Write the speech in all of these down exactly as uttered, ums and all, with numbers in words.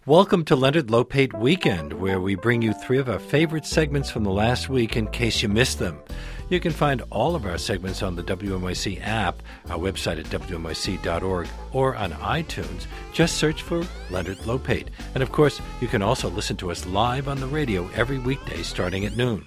Welcome to Leonard Lopate Weekend, where we bring you three of our favorite segments from the last week in case you missed them. You can find all of our segments on the W N Y C app, our website at W N Y C dot org, or on iTunes. Just search for Leonard Lopate. And of course, you can also listen to us live on the radio every weekday starting at noon.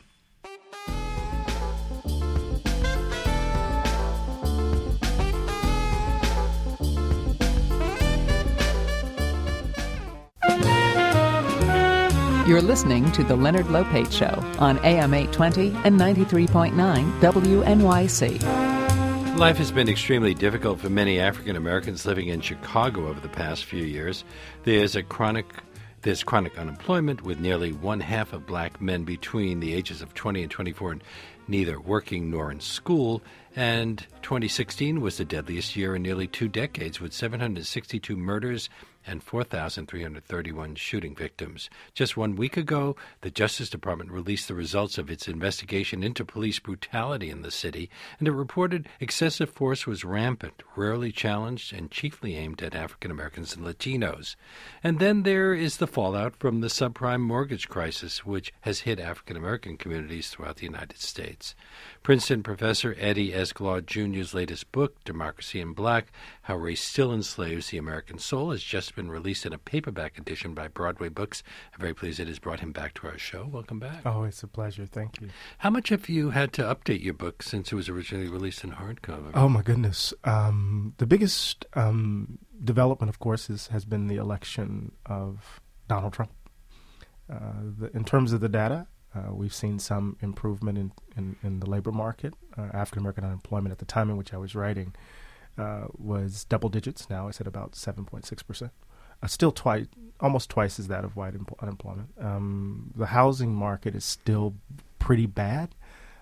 You're listening to The Leonard Lopate Show on A M eight twenty and ninety-three point nine W N Y C. Life has been extremely difficult for many African Americans living in Chicago over the past few years. There's a chronic There's chronic unemployment, with nearly one half of black men between the ages of twenty and twenty-four neither working nor in school. And twenty sixteen was the deadliest year in nearly two decades, with seven hundred sixty-two murders and four thousand three hundred thirty-one shooting victims. Just one week ago, the Justice Department released the results of its investigation into police brutality in the city, and it reported excessive force was rampant, rarely challenged, and chiefly aimed at African Americans and Latinos. And then there is the fallout from the subprime mortgage crisis, which has hit African American communities throughout the United States. Princeton professor Eddie Escalade Junior's latest book, Democracy in Black, How Race Still Enslaves the American Soul, has just been released in a paperback edition by Broadway Books. I'm very pleased it has brought him back to our show. Welcome back. Oh, it's a pleasure. Thank you. How much have you had to update your book since it was originally released in hardcover? Oh, my goodness. Um, the biggest um, development, of course, is, has been the election of Donald Trump. Uh, the, in terms of the data, uh, we've seen some improvement in, in, in the labor market. Uh, African-American unemployment at the time in which I was writing uh, was double digits. Now it's at about seven point six percent. Uh, still twice, almost twice as that of white em- unemployment. Um, the housing market is still pretty bad.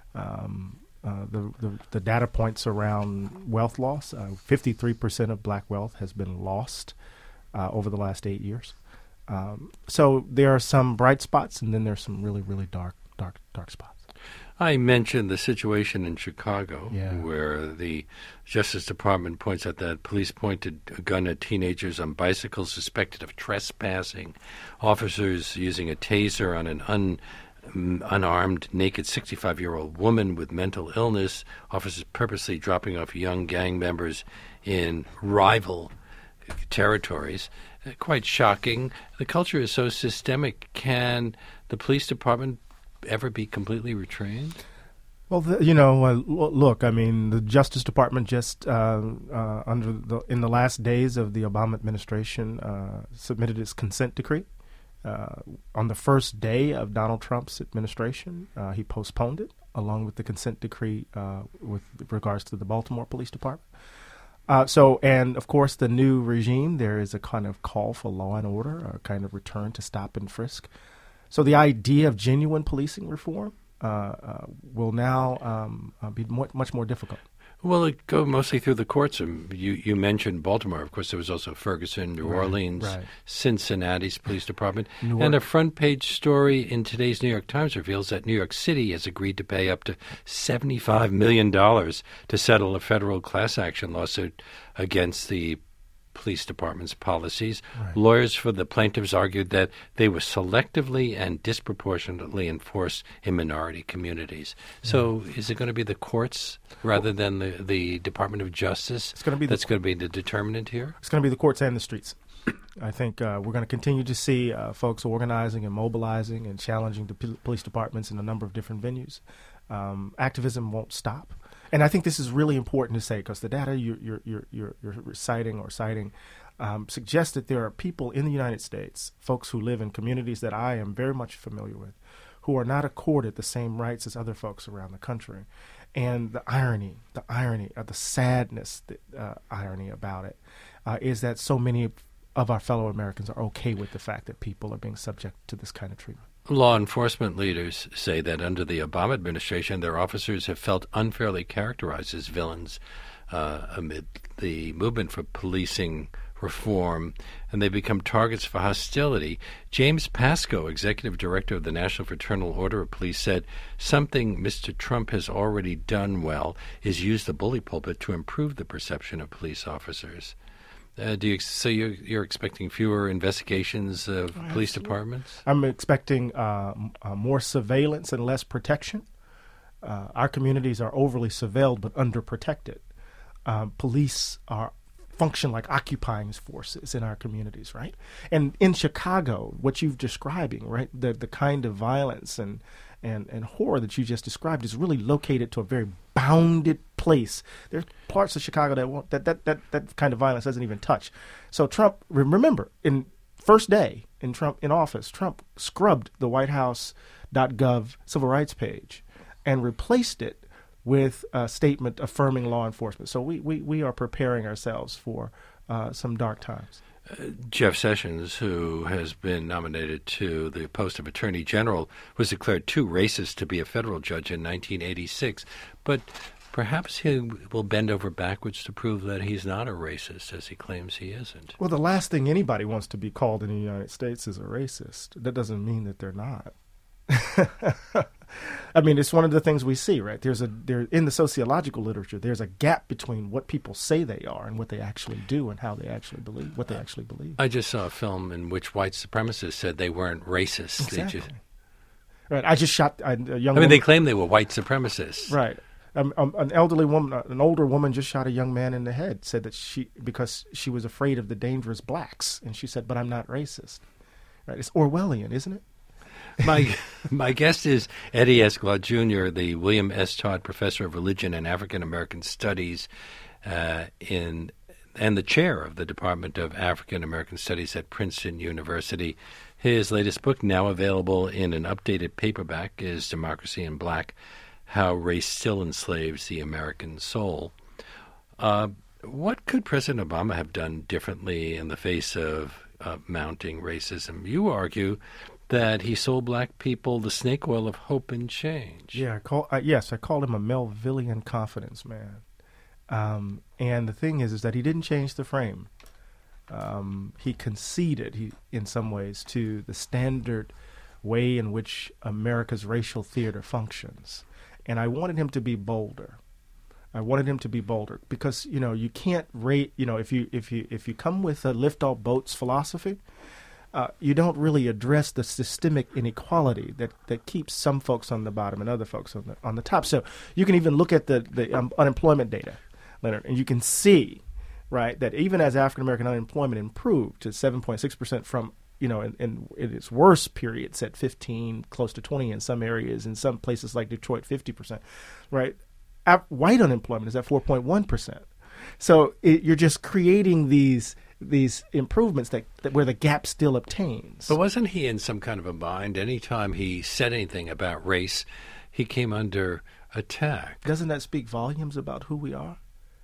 Um, uh, the, the the data points around wealth loss. Uh, fifty-three percent of black wealth has been lost uh, over the last eight years. Um, so there are some bright spots, and then there's some really, really dark, dark, dark spots. I mentioned the situation in Chicago, yeah. where the Justice Department points out that police pointed a gun at teenagers on bicycles suspected of trespassing, officers using a taser on an un, unarmed, naked sixty-five-year-old woman with mental illness, officers purposely dropping off young gang members in rival territories. Uh, quite shocking. The culture is so systemic. Can the police department ever be completely retrained? Well, the, you know, uh, l- look, I mean, the Justice Department just uh, uh, under the, in the last days of the Obama administration uh, submitted its consent decree. Uh, on the first day of Donald Trump's administration, uh, he postponed it, along with the consent decree uh, with regards to the Baltimore Police Department. Uh, so, and of course, the new regime, there is a kind of call for law and order, a kind of return to stop and frisk. So the idea of genuine policing reform uh, uh, will now um, uh, be more, much more difficult. Well, it go mostly through the courts. Um, you, you mentioned Baltimore. Of course, there was also Ferguson, New Right, Orleans, right. Cincinnati's police department. New And a Orleans. front-page story in today's New York Times reveals that New York City has agreed to pay up to seventy-five million dollars to settle a federal class action lawsuit against the police department's policies. Right. Lawyers for the plaintiffs argued that they were selectively and disproportionately enforced in minority communities. So is it going to be the courts rather than the, the Department of Justice It's going to be the- that's going to be the determinant here? It's going to be the courts and the streets. I think uh, we're going to continue to see uh, folks organizing and mobilizing and challenging the pol- police departments in a number of different venues. Um, activism won't stop. And I think this is really important to say, because the data you're, you're, you're, you're, you're citing or citing um, suggests that there are people in the United States, folks who live in communities that I am very much familiar with, who are not accorded the same rights as other folks around the country. And the irony, the irony, uh, the sadness, the uh, irony about it uh, is that so many of our fellow Americans are okay with the fact that people are being subject to this kind of treatment. Law enforcement leaders say that under the Obama administration, their officers have felt unfairly characterized as villains uh, amid the movement for policing reform, and they become targets for hostility. James Pascoe, executive director of the National Fraternal Order of Police, said something Mister Trump has already done well is use the bully pulpit to improve the perception of police officers. Uh, do you, so you're, you're expecting fewer investigations of Oh, police absolutely. departments? I'm expecting uh, m- uh, more surveillance and less protection. Uh, our communities are overly surveilled but underprotected. Um, police are function like occupying forces in our communities, right? And in Chicago, what you've describing, right, the the kind of violence and and, and horror that you just described is really located to a very bounded place. There's parts of Chicago that won't, that, that that that kind of violence doesn't even touch. So Trump, remember, in first day in Trump in office, Trump scrubbed the White House dot gov civil rights page and replaced it with a statement affirming law enforcement. So we, we, we are preparing ourselves for uh, some dark times. Uh, Jeff Sessions, who has been nominated to the post of Attorney General, was declared too racist to be a federal judge in nineteen eighty-six. But perhaps he will bend over backwards to prove that he's not a racist, as he claims he isn't. Well, the last thing anybody wants to be called in the United States is a racist. That doesn't mean that they're not. I mean, it's one of the things we see, right? There's a there in the sociological literature. There's a gap between what people say they are and what they actually do, and how they actually believe what they actually believe. I just saw a film in which white supremacists said they weren't racist. Exactly. They just, Right. I just shot a, a young. I mean, woman. they claim they were white supremacists. Right. Um, um, an elderly woman, uh, an older woman, just shot a young man in the head. Said that she because she was afraid of the dangerous blacks, and she said, "But I'm not racist." Right. It's Orwellian, isn't it? My my guest is Eddie Escalante Junior, the William S. Todd Professor of Religion and African American Studies, uh, in and the chair of the Department of African American Studies at Princeton University. His latest book, now available in an updated paperback, is Democracy in Black: How Race Still Enslaves the American Soul. Uh, what could President Obama have done differently in the face of uh, mounting racism? You argue that he sold black people the snake oil of hope and change. Yeah, I call uh, yes, I called him a Melvillian confidence man. Um, and the thing is, is that he didn't change the frame. Um, he conceded, he, in some ways, to the standard way in which America's racial theater functions. And I wanted him to be bolder. I wanted him to be bolder because, you know, you can't rate, you know, if you if you if you come with a lift all boats philosophy, Uh, you don't really address the systemic inequality that, that keeps some folks on the bottom and other folks on the on the top. So you can even look at the, the um, unemployment data, Leonard, and you can see, right, that even as African American unemployment improved to seven point six percent from, you know, in, in, in its worst periods at fifteen, close to twenty in some areas, in some places like Detroit, fifty percent, right, Af- white unemployment is at four point one percent. So it, you're just creating these these improvements that, that where the gap still obtains. But wasn't he in some kind of a bind? Anytime he said anything about race, he came under attack. Doesn't that speak volumes about who we are?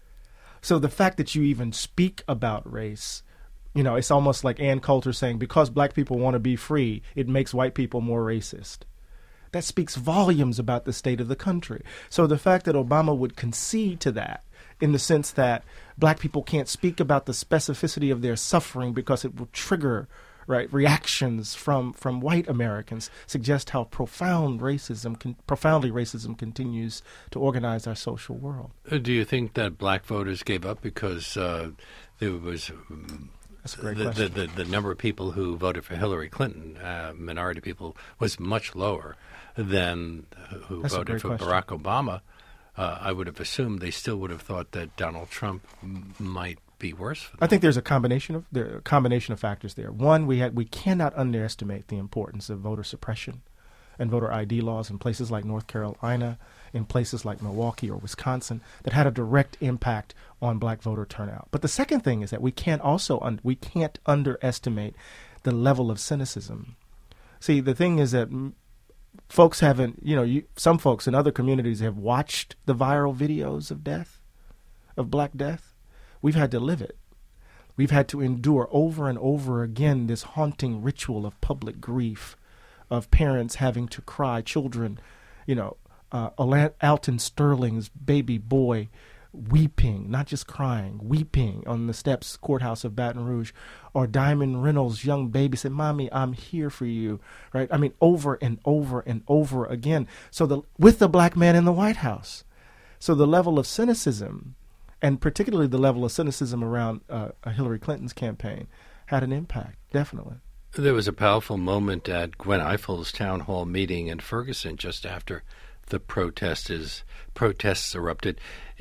So the fact that you even speak about race, you know, it's almost like Ann Coulter saying, because black people want to be free, it makes white people more racist. That speaks volumes about the state of the country. So the fact that Obama would concede to that, in the sense that black people can't speak about the specificity of their suffering because it will trigger, right, reactions from, from white Americans, suggest how profound racism, con- profoundly racism continues to organize our social world. Uh, Do you think that black voters gave up because uh, there was um, That's a great the, the, question. the, the number of people who voted for Hillary Clinton, uh, minority people, was much lower than who That's a voted great for question. Barack Obama? Uh, I would have assumed they still would have thought that Donald Trump m- might be worse for them. I think there's a combination of there are a combination of factors there. One, we had we cannot underestimate the importance of voter suppression and voter I D laws in places like North Carolina, in places like Milwaukee or Wisconsin, that had a direct impact on black voter turnout. But the second thing is that we can't also un- we can't underestimate the level of cynicism. See, the thing is that m- folks haven't, you know, you, some folks in other communities have watched the viral videos of death, of black death. We've had to live it. We've had to endure over and over again this haunting ritual of public grief, of parents having to cry, children, you know, uh, Alton Sterling's baby boy weeping, not just crying, weeping on the steps courthouse of Baton Rouge, or Diamond Reynolds' young baby said, "Mommy, I'm here for you," right? I mean, over and over and over again. So the with the black man in the White House. So the level of cynicism and particularly the level of cynicism around uh, Hillary Clinton's campaign had an impact, definitely. There was a powerful moment at Gwen Ifill's town hall meeting in Ferguson just after the protesters, protests erupted.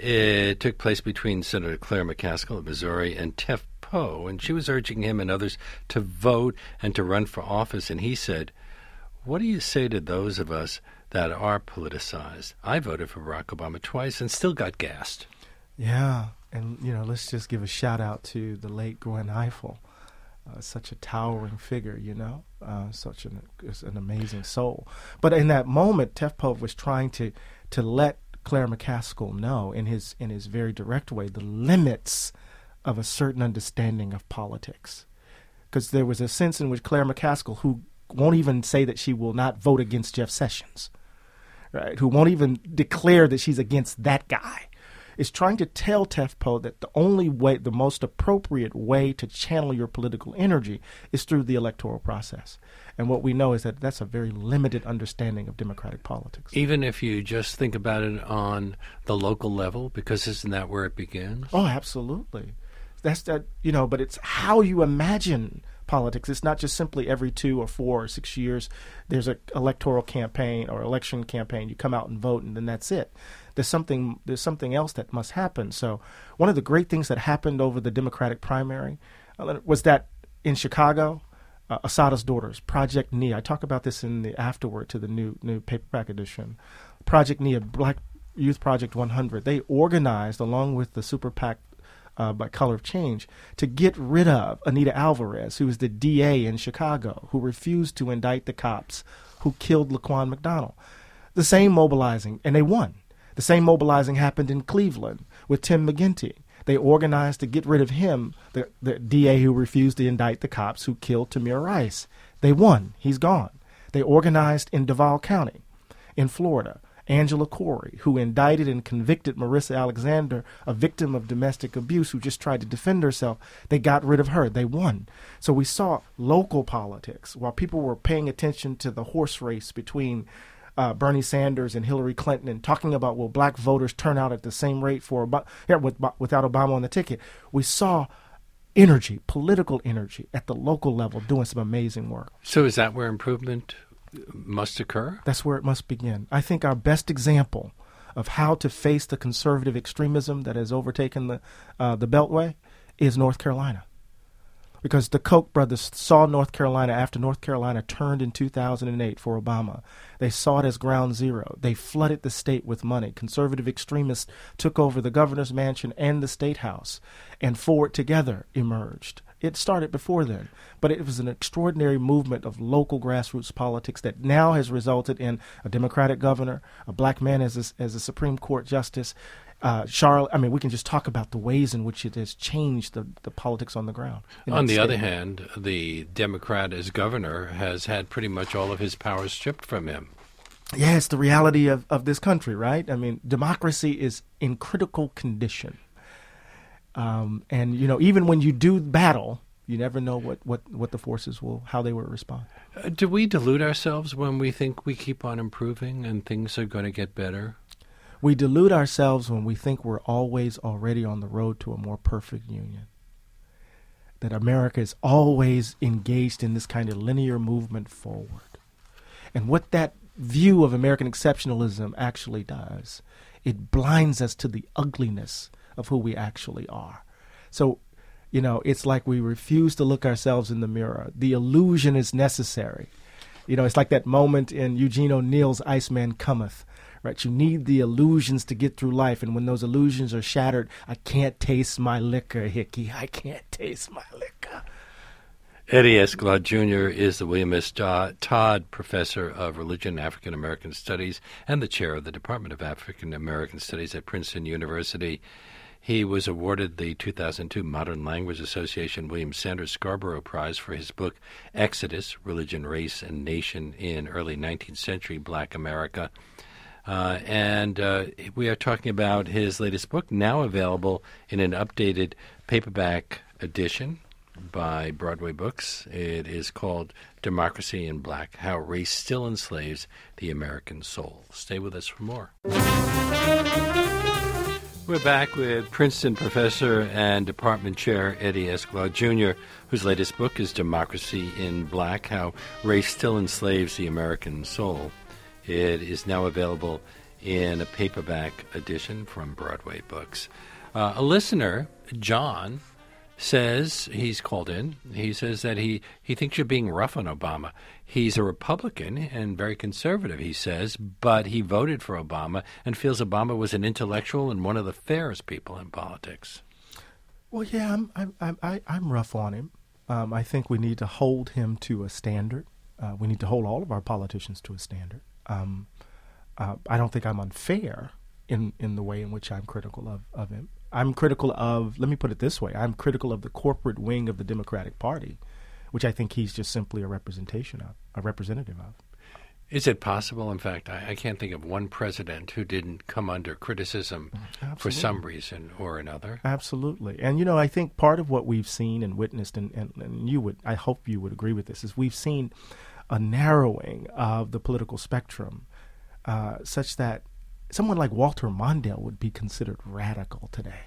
It took place between Senator Claire McCaskill of Missouri and Tef Poe, and she was urging him and others to vote and to run for office. And he said, "What do you say to those of us that are politicized? I voted for Barack Obama twice and still got gassed." Yeah, and, you know, let's just give a shout-out to the late Gwen Ifill. Uh, such a towering figure, you know, uh, such an an amazing soul. But in that moment, Tef Poe was trying to to let Claire McCaskill know in his in his very direct way the limits of a certain understanding of politics, because there was a sense in which Claire McCaskill, who won't even say that she will not vote against Jeff Sessions, right, who won't even declare that she's against that guy, is trying to tell Tef Poe that the only way, the most appropriate way to channel your political energy is through the electoral process. And what we know is that that's a very limited understanding of democratic politics. Even if you just think about it on the local level, because isn't that where it begins? Oh, absolutely. That's that, you know, but it's how you imagine politics. It's not just simply every two or four or six years there's an electoral campaign or election campaign. You come out and vote, and then that's it. There's something there's something else that must happen. So one of the great things that happened over the Democratic primary uh, was that in Chicago, uh, Assata's Daughters, Project Nia, I talk about this in the afterword to the new new paperback edition, Project Nia, Black Youth Project one hundred, they organized along with the Super PAC Uh, by Color of Change to get rid of Anita Alvarez, who was the D A in Chicago, who refused to indict the cops who killed Laquan McDonald. The same mobilizing, and they won. The same mobilizing happened in Cleveland with Tim McGinty. They organized to get rid of him, the, the D A who refused to indict the cops who killed Tamir Rice. They won. He's gone. They organized in Duval County in Florida. Angela Corey, who indicted and convicted Marissa Alexander, a victim of domestic abuse who just tried to defend herself. They got rid of her. They won. So we saw local politics while people were paying attention to the horse race between uh, Bernie Sanders and Hillary Clinton and talking about, will black voters turn out at the same rate for Ob- yeah, with, without Obama on the ticket. We saw energy, political energy at the local level doing some amazing work. So is that where improvement must occur? That's where it must begin. I think our best example of how to face the conservative extremism that has overtaken the uh, the Beltway is North Carolina. Because the Koch brothers saw North Carolina after North Carolina turned in two thousand eight for Obama. They saw it as ground zero. They flooded the state with money. Conservative extremists took over the governor's mansion and the state house, and Forward Together emerged. It started before then, but it was an extraordinary movement of local grassroots politics that now has resulted in a Democratic governor, a black man as a, as a Supreme Court justice. Uh, Charlotte, I mean, we can just talk about the ways in which it has changed the, the politics on the ground. On the other hand, the Democrat as governor has had pretty much all of his powers stripped from him. Yeah, it's the reality of, of this country, right? I mean, democracy is in critical condition. Um, and, you know, even when you do battle, you never know what, what, what the forces will, how they will respond. Uh, do we delude ourselves when we think we keep on improving and things are going to get better? We delude ourselves when we think we're always already on the road to a more perfect union. That America is always engaged in this kind of linear movement forward. And what that view of American exceptionalism actually does, it blinds us to the ugliness of who we actually are. So, you know, it's like we refuse to look ourselves in the mirror. The illusion is necessary. You know, it's like that moment in Eugene O'Neill's Iceman Cometh, right? You need the illusions to get through life. And when those illusions are shattered, I can't taste my liquor, Hickey. I can't taste my liquor. Eddie Escalante Junior is the William S. Todd Professor of Religion and African American Studies and the Chair of the Department of African American Studies at Princeton University. He was awarded the two thousand two Modern Language Association William Sanders Scarborough Prize for his book Exodus, Religion, Race, and Nation in Early nineteenth Century Black America. Uh, and uh, we are talking about his latest book, now available in an updated paperback edition by Broadway Books. It is called Democracy in Black, How Race Still Enslaves the American Soul. Stay with us for more. We're back with Princeton professor and department chair Eddie Escalante Junior, whose latest book is Democracy in Black, How Race Still Enslaves the American Soul. It is now available in a paperback edition from Broadway Books. Uh, a listener, John, says, he's called in, he says that he, he thinks you're being rough on Obama. He's a Republican and very conservative, he says, but he voted for Obama and feels Obama was an intellectual and one of the fairest people in politics. Well, yeah, I'm I'm I'm, I, I'm rough on him. Um, I think we need to hold him to a standard. Uh, we need to hold all of our politicians to a standard. Um, uh, I don't think I'm unfair in, in the way in which I'm critical of, of him. I'm critical of, let me put it this way, I'm critical of the corporate wing of the Democratic Party, which I think he's just simply a representation of, a representative of. Is it possible, in fact, I, I can't think of one president who didn't come under criticism Absolutely. For some reason or another? Absolutely. And, you know, I think part of what we've seen and witnessed, and, and, and you would, I hope you would agree with this, is we've seen a narrowing of the political spectrum uh, such that someone like Walter Mondale would be considered radical today.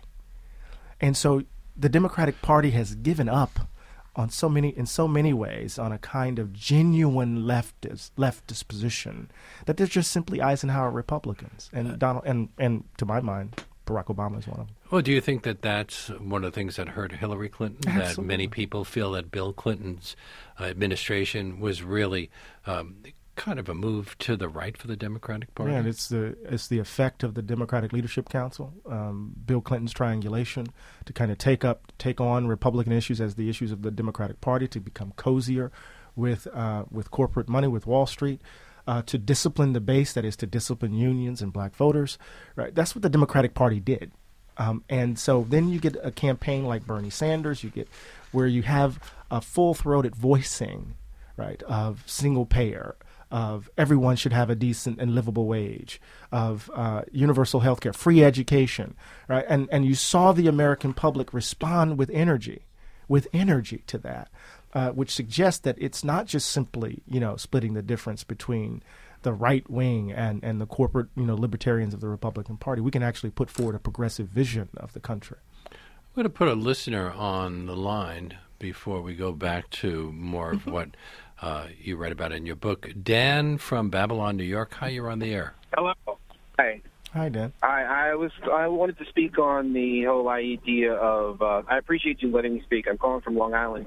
And so the Democratic Party has given up on so many, in so many ways, on a kind of genuine leftist leftist position that they're just simply Eisenhower Republicans. And Donald, and, and to my mind, Barack Obama is one of them. Well, do you think that that's one of the things that hurt Hillary Clinton? Absolutely. That many people feel that Bill Clinton's uh, administration was really um, kind of a move to the right for the Democratic Party? Yeah, and it's the it's the effect of the Democratic Leadership Council, um, Bill Clinton's triangulation to kind of take up, take on Republican issues as the issues of the Democratic Party, to become cozier with uh, with corporate money, with Wall Street, uh, to discipline the base, that is, to discipline unions and black voters. Right, that's what the Democratic Party did. Um, and so then you get a campaign like Bernie Sanders, you get where you have a full-throated voicing, right, of single payer, of everyone should have a decent and livable wage, of uh, universal health care, free education, right? And and you saw the American public respond with energy, with energy to that, uh, which suggests that it's not just simply, you know, splitting the difference between the right wing and, and the corporate, you know, libertarians of the Republican Party. We can actually put forward a progressive vision of the country. I'm going to put a listener on the line before we go back to more of what Uh, you write about in your book. Dan from Babylon, New York. Hi, you're on the air. Hello. Hi. Hi, Dan. I, I was I wanted to speak on the whole idea of. Uh, I appreciate you letting me speak. I'm calling from Long Island,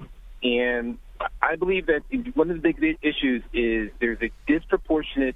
and I believe that one of the big issues is there's a disproportionate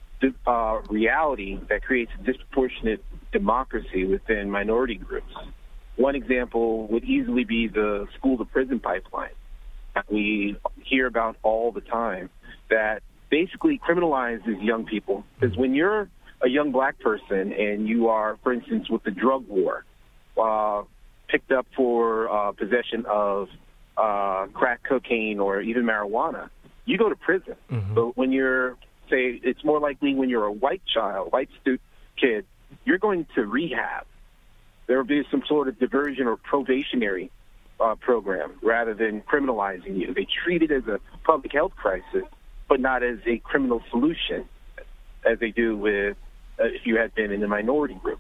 uh, reality that creates a disproportionate democracy within minority groups. One example would easily be the school-to-prison pipeline that we hear about all the time, that basically criminalizes young people. Because when you're a young black person and you are, for instance, with the drug war, uh, picked up for uh, possession of uh, crack cocaine or even marijuana, you go to prison. Mm-hmm. But when you're, say, it's more likely when you're a white child, white stu- kid, you're going to rehab. There will be some sort of diversion or probationary Uh, program rather than criminalizing you. They treat it as a public health crisis, but not as a criminal solution, as they do with uh, if you had been in a minority group.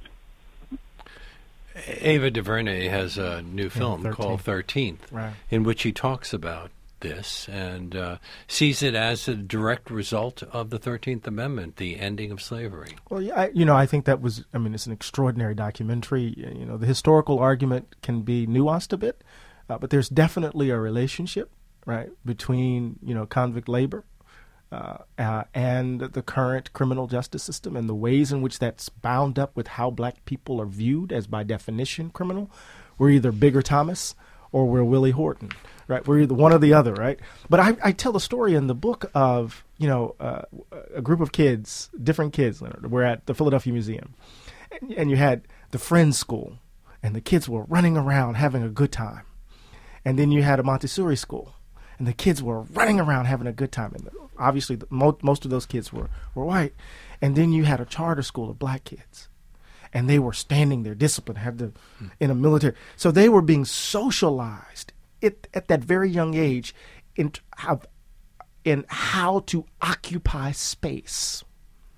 Ava DuVernay has a new film yeah, called thirteenth, right, in which he talks about this and uh, sees it as a direct result of the thirteenth Amendment, the ending of slavery. Well, yeah, I, you know, I think that was, I mean, it's an extraordinary documentary. You know, the historical argument can be nuanced a bit, uh, but there's definitely a relationship, right, between, you know, convict labor uh, uh, and the current criminal justice system and the ways in which that's bound up with how black people are viewed as, by definition, criminal. We're either Bigger Thomas or we're Willie Horton, right? We're either one or the other, right? But I, I tell a story in the book of, you know, uh, a group of kids, different kids, Leonard. We're at the Philadelphia Museum, and, and you had the Friends School, and the kids were running around having a good time. And then you had a Montessori school, and the kids were running around having a good time. And obviously, the, mo- most of those kids were, were white. And then you had a charter school of black kids. And they were standing there, disciplined, had the, in a military. So they were being socialized it, at that very young age in how, in how to occupy space.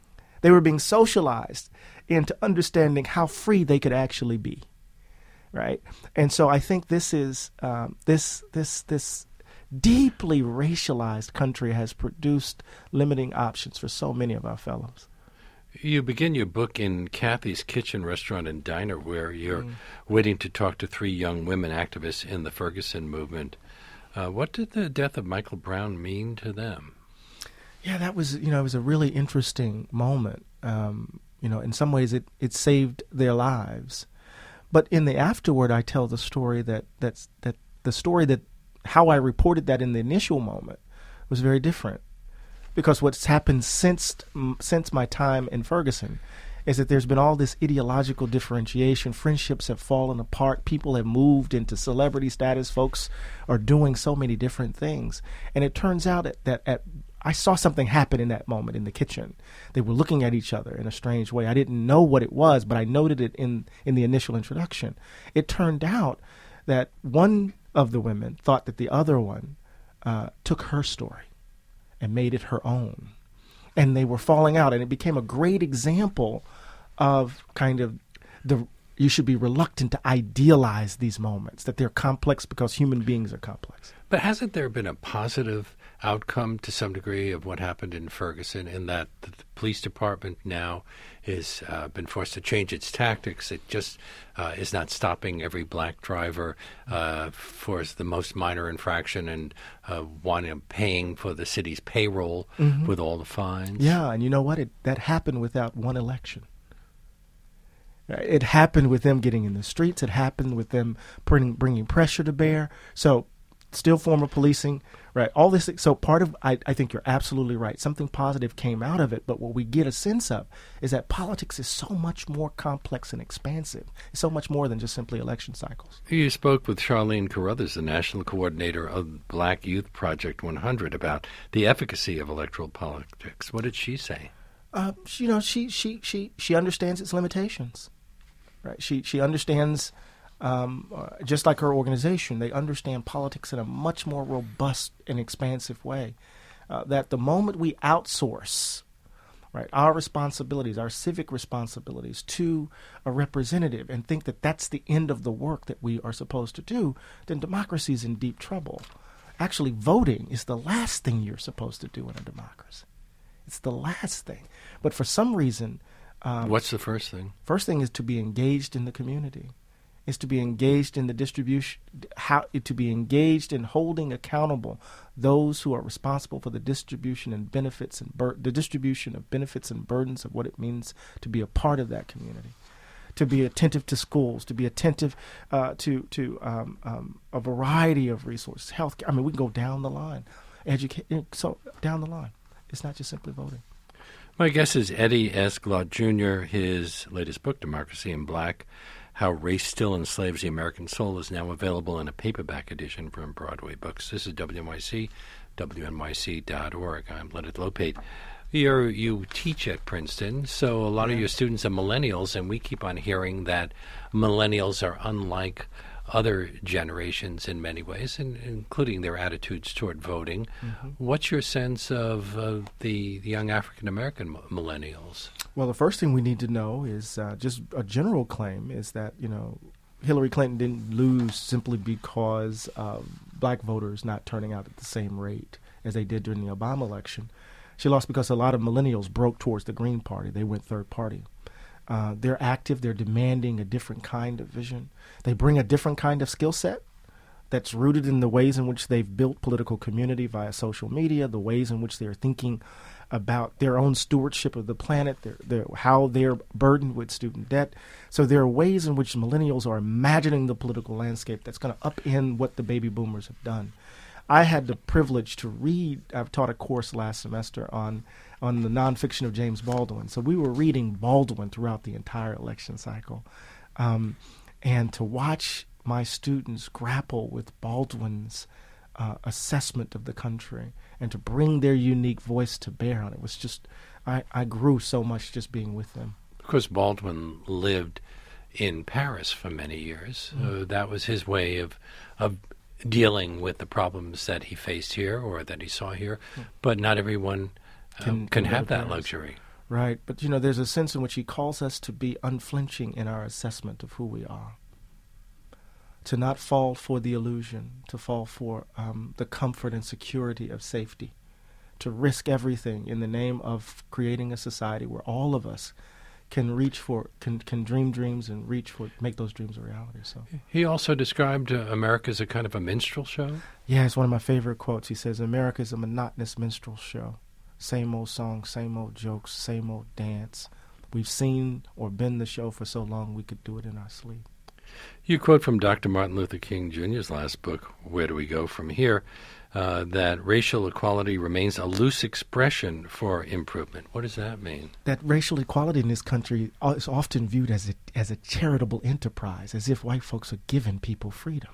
They were being socialized into understanding how free they could actually be, right? And so I think this is um, this this this deeply racialized country has produced limiting options for so many of our fellows. You begin your book in Kathy's Kitchen, Restaurant, and Diner, where you're mm. waiting to talk to three young women activists in the Ferguson movement. Uh, what did the death of Michael Brown mean to them? Yeah, that was, you know, it was a really interesting moment. Um, you know, in some ways it, it saved their lives. But in the afterward, I tell the story that that's, that the story that how I reported that in the initial moment was very different. Because what's happened since since my time in Ferguson is that there's been all this ideological differentiation. Friendships have fallen apart. People have moved into celebrity status. Folks are doing so many different things. And it turns out that, that at, I saw something happen in that moment in the kitchen. They were looking at each other in a strange way. I didn't know what it was, but I noted it in, in the initial introduction. It turned out that one of the women thought that the other one uh, took her story and made it her own. And they were falling out, and it became a great example of kind of the you should be reluctant to idealize these moments, that they're complex because human beings are complex. But hasn't there been a positive outcome to some degree of what happened in Ferguson, in that the police department now has uh, been forced to change its tactics? It just uh, is not stopping every black driver uh, for the most minor infraction and uh, wanting paying for the city's payroll mm-hmm. with all the fines. Yeah, and you know what? It, that happened without one election. It happened with them getting in the streets. It happened with them bringing, bringing pressure to bear. So still form of policing, right? All this. So part of, I, I think you're absolutely right. Something positive came out of it. But what we get a sense of is that politics is so much more complex and expansive. It's so much more than just simply election cycles. You spoke with Charlene Carruthers, the national coordinator of Black Youth Project one hundred, about the efficacy of electoral politics. What did she say? Uh, you know, she, she, she, she understands its limitations. Right. She she understands, um, uh, just like her organization, they understand politics in a much more robust and expansive way. Uh, that the moment we outsource, right, our responsibilities, our civic responsibilities to a representative and think that that's the end of the work that we are supposed to do, then democracy is in deep trouble. Actually, voting is the last thing you're supposed to do in a democracy. It's the last thing. But for some reason... Um, What's the first thing? First thing is to be engaged in the community, is to be engaged in the distribution, how to be engaged in holding accountable those who are responsible for the distribution and benefits and bur- the distribution of benefits and burdens of what it means to be a part of that community, to be attentive to schools, to be attentive uh, to to um, um, a variety of resources, health. I mean, we can go down the line, educate. So down the line, it's not just simply voting. My guest is Eddie S. Glaude Junior His latest book, Democracy in Black, How Race Still Enslaves the American Soul, is now available in a paperback edition from Broadway Books. This is W N Y C, W N Y C dot org. I'm Leonard Lopate. You're, you teach at Princeton, so a lot yeah. of your students are millennials, and we keep on hearing that millennials are unlike other generations in many ways, and including their attitudes toward voting. Mm-hmm. What's your sense of uh, the, the young African-American m- millennials? Well, the first thing we need to know is uh, just a general claim is that, you know, Hillary Clinton didn't lose simply because of black voters not turning out at the same rate as they did during the Obama election. She lost because a lot of millennials broke towards the Green Party. They went third party. Uh, they're active. They're demanding a different kind of vision. They bring a different kind of skill set that's rooted in the ways in which they've built political community via social media, the ways in which they're thinking about their own stewardship of the planet, their, their, how they're burdened with student debt. So there are ways in which millennials are imagining the political landscape that's going to upend what the baby boomers have done. I had the privilege to read, I've taught a course last semester on on the nonfiction of James Baldwin. So we were reading Baldwin throughout the entire election cycle. Um, and to watch my students grapple with Baldwin's uh, assessment of the country and to bring their unique voice to bear on it was just, I, I grew so much just being with them. Because Baldwin lived in Paris for many years. Mm-hmm. Uh, that was his way of of dealing with the problems that he faced here or that he saw here. Mm-hmm. But not everyone um, can, can, can have that luxury. Right, but you know, there's a sense in which he calls us to be unflinching in our assessment of who we are, to not fall for the illusion, to fall for um, the comfort and security of safety, to risk everything in the name of creating a society where all of us can reach for, can can dream dreams and reach for, make those dreams a reality. So he also described uh, America as a kind of a minstrel show. Yeah, it's one of my favorite quotes. He says, "America is a monotonous minstrel show. Same old songs, same old jokes, same old dance. We've seen or been the show for so long we could do it in our sleep." You quote from Doctor Martin Luther King Junior's last book, Where Do We Go From Here, uh, that racial equality remains a loose expression for improvement. What does that mean? That racial equality in this country is often viewed as a, as a charitable enterprise, as if white folks are giving people freedom.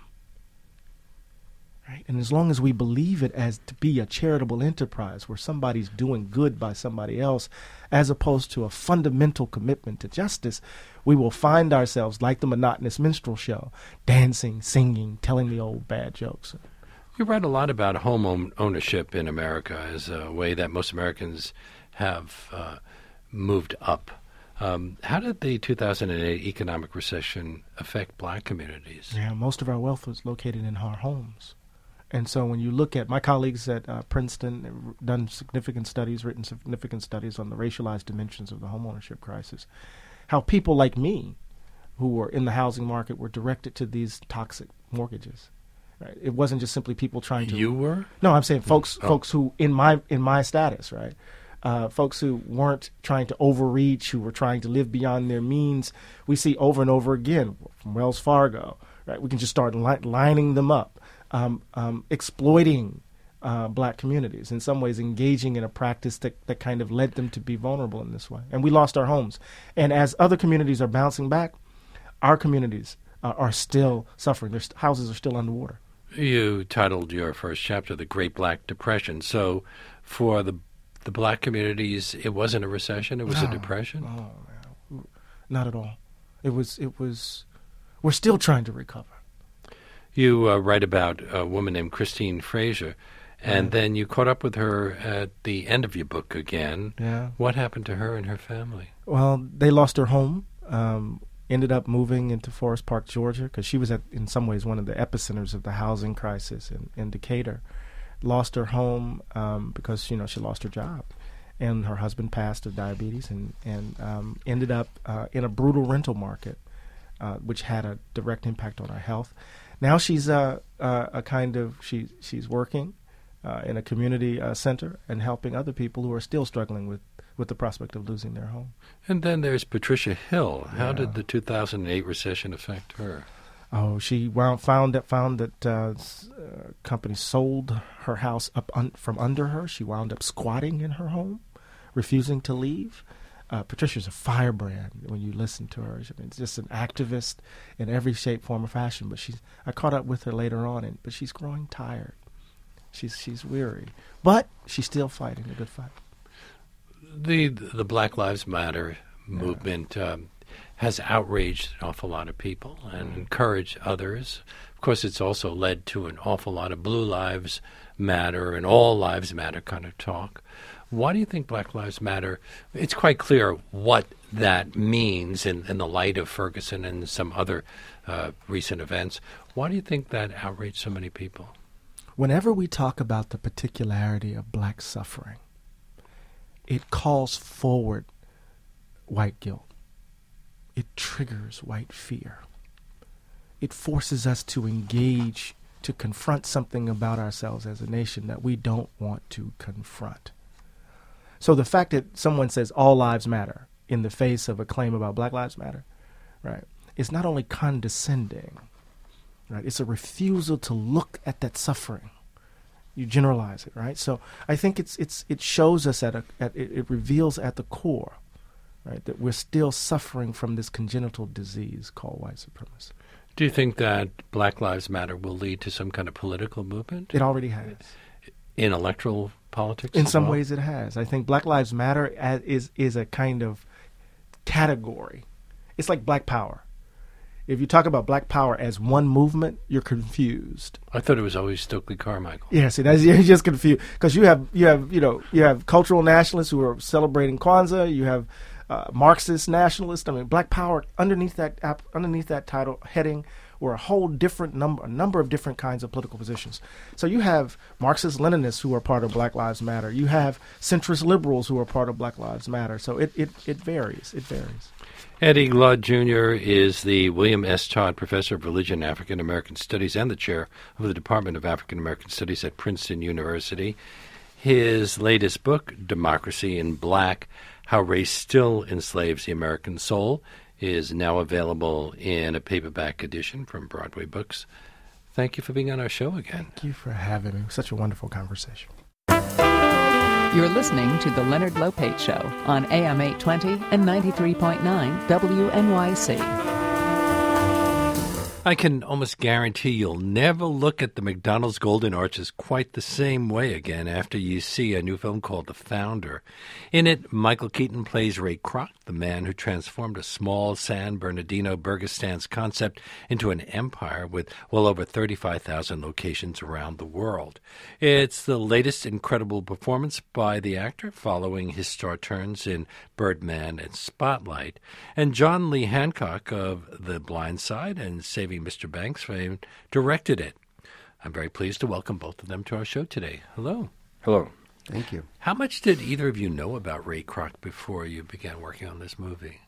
Right? And as long as we believe it as to be a charitable enterprise where somebody's doing good by somebody else, as opposed to a fundamental commitment to justice, we will find ourselves like the monotonous minstrel show, dancing, singing, telling the old bad jokes. You write a lot about home own- ownership in America as a way that most Americans have uh, moved up. Um, how did the two thousand eight economic recession affect black communities? Yeah, most of our wealth was located in our homes. And so when you look at my colleagues at uh, Princeton, have done significant studies, written significant studies on the racialized dimensions of the homeownership crisis, how people like me who were in the housing market were directed to these toxic mortgages. Right? It wasn't just simply people trying to... You were? No, I'm saying folks oh. folks who, in my in my status, right? Uh, folks who weren't trying to overreach, who were trying to live beyond their means. We see over and over again from Wells Fargo, right? We can just start li- lining them up. Um, um, exploiting uh, black communities, in some ways engaging in a practice that, that kind of led them to be vulnerable in this way. And we lost our homes. And as other communities are bouncing back, our communities uh, are still suffering. Their st- houses are still underwater. You titled your first chapter The Great Black Depression. So for the the black communities, it wasn't a recession, it was no, a depression? No, man. Not at all. It was, it was, we're still trying to recover. You uh, write about a woman named Christine Fraser, and yeah. then you caught up with her at the end of your book again. Yeah. What happened to her and her family? Well, they lost her home, um, ended up moving into Forest Park, Georgia, because she was, at, in some ways, one of the epicenters of the housing crisis in, in Decatur. Lost her home um, because, you know, she lost her job. And her husband passed of diabetes and, and um, ended up uh, in a brutal rental market, uh, which had a direct impact on her health. Now she's uh, uh, a kind of, she, she's working uh, in a community uh, center and helping other people who are still struggling with, with the prospect of losing their home. And then there's Patricia Hill. How Yeah. did the two thousand eight recession affect her? Oh, she wound, found that found that uh, s- uh, company sold her house up un- from under her. She wound up squatting in her home, refusing to leave. Uh, Patricia's a firebrand when you listen to her. I mean, it's just an activist in every shape, form, or fashion. But she's I caught up with her later on, and but she's growing tired. She's she's weary, but she's still fighting a good fight. The the Black Lives Matter movement um, has outraged an awful lot of people and encouraged others. Of course, it's also led to an awful lot of Blue Lives Matter and All Lives Matter kind of talk. Why do you think Black Lives Matter? It's quite clear what that means in, in the light of Ferguson and some other uh, recent events. Why do you think that outraged so many people? Whenever we talk about the particularity of black suffering, it calls forward white guilt. It triggers white fear. It forces us to engage, to confront something about ourselves as a nation that we don't want to confront. So the fact that someone says all lives matter in the face of a claim about Black Lives Matter, right, is not only condescending, right, it's a refusal to look at that suffering. You generalize it, right? So I think it's it's it shows us at a at, it, it reveals at the core, right, that we're still suffering from this congenital disease called white supremacy. Do you think that Black Lives Matter will lead to some kind of political movement? It already has. In electoral politics? In as some well? ways it has. I think Black Lives Matter as, is is a kind of category. It's like Black Power. if you talk about Black Power as one movement, you're confused. I thought it was always Stokely Carmichael. Yeah, see, that's, you're just confused because you have you have you know you have cultural nationalists who are celebrating Kwanzaa. You have uh, Marxist nationalists. I mean, Black Power underneath that app, underneath that title heading were a whole different number, a number of different kinds of political positions. So you have Marxist-Leninists who are part of Black Lives Matter. You have centrist liberals who are part of Black Lives Matter. So it, it, it varies. It varies. Eddie Glaude Junior is the William S. Todd Professor of Religion and African American Studies and the Chair of the Department of African American Studies at Princeton University. His latest book, Democracy in Black, How Race Still Enslaves the American Soul, is now available in a paperback edition from Broadway Books. Thank you for being on our show again. Thank you for having me. Such a wonderful conversation. You're listening to The Leonard Lopate Show on A M eight twenty and ninety-three point nine W N Y C. I can almost guarantee you'll never look at the McDonald's Golden Arches quite the same way again after you see a new film called The Founder. In it, Michael Keaton plays Ray Kroc, the man who transformed a small San Bernardino burger stand's concept into an empire with well over thirty-five thousand locations around the world. It's the latest incredible performance by the actor following his star turns in Birdman and Spotlight. And John Lee Hancock of The Blind Side and Saving Mister Banks fame directed it. I'm very pleased to welcome both of them to our show today. Hello. Hello. Thank you. How much did either of you know about Ray Kroc before you began working on this movie?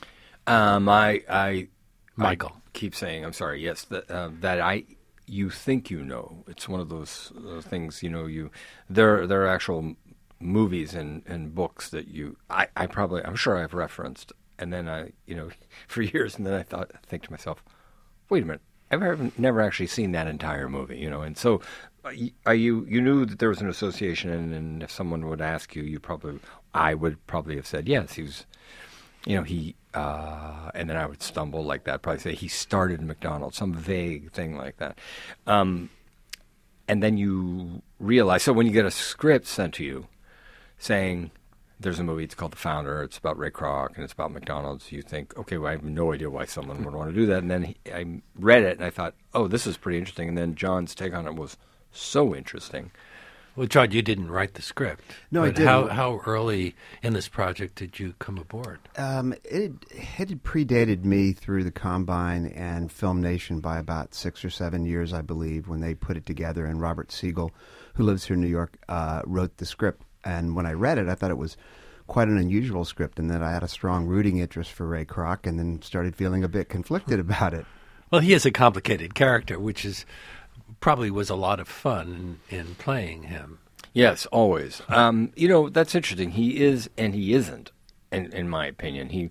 Um, I, I, Michael. I keep saying, I'm sorry, yes, that, uh, that I, you think you know. It's one of those uh, things, you know, you, there, there are actual movies and, and books that you, I, I probably, I'm sure I've referenced, and then I, you know, for years, and then I thought, I think to myself, wait a minute, I've never actually seen that entire movie, you know, and so are you, you knew that there was an association, and, and if someone would ask you, you probably, I would probably have said, yes, he was, you know, he, uh, and then I would stumble like that, probably say he started McDonald's, some vague thing like that. Um, and then you realize, so when you get a script sent to you saying, there's a movie, it's called The Founder, it's about Ray Kroc, and it's about McDonald's, you think, okay, well, I have no idea why someone would want to do that. And then he, I read it, and I thought, oh, this is pretty interesting. And then John's take on it was so interesting. Well, John, you didn't write the script. No, I but didn't. How, how early in this project did you come aboard? Um, it, it had predated me through the Combine and Film Nation by about six or seven years, I believe, when they put it together. And Robert Siegel, who lives here in New York, uh, wrote the script. And when I read it, I thought it was quite an unusual script, and that I had a strong rooting interest for Ray Kroc, and then started feeling a bit conflicted about it. Well, he is a complicated character, which is probably was a lot of fun in, in playing him. Yes, always. Um, you know, that's interesting. He is and he isn't, in, in my opinion. He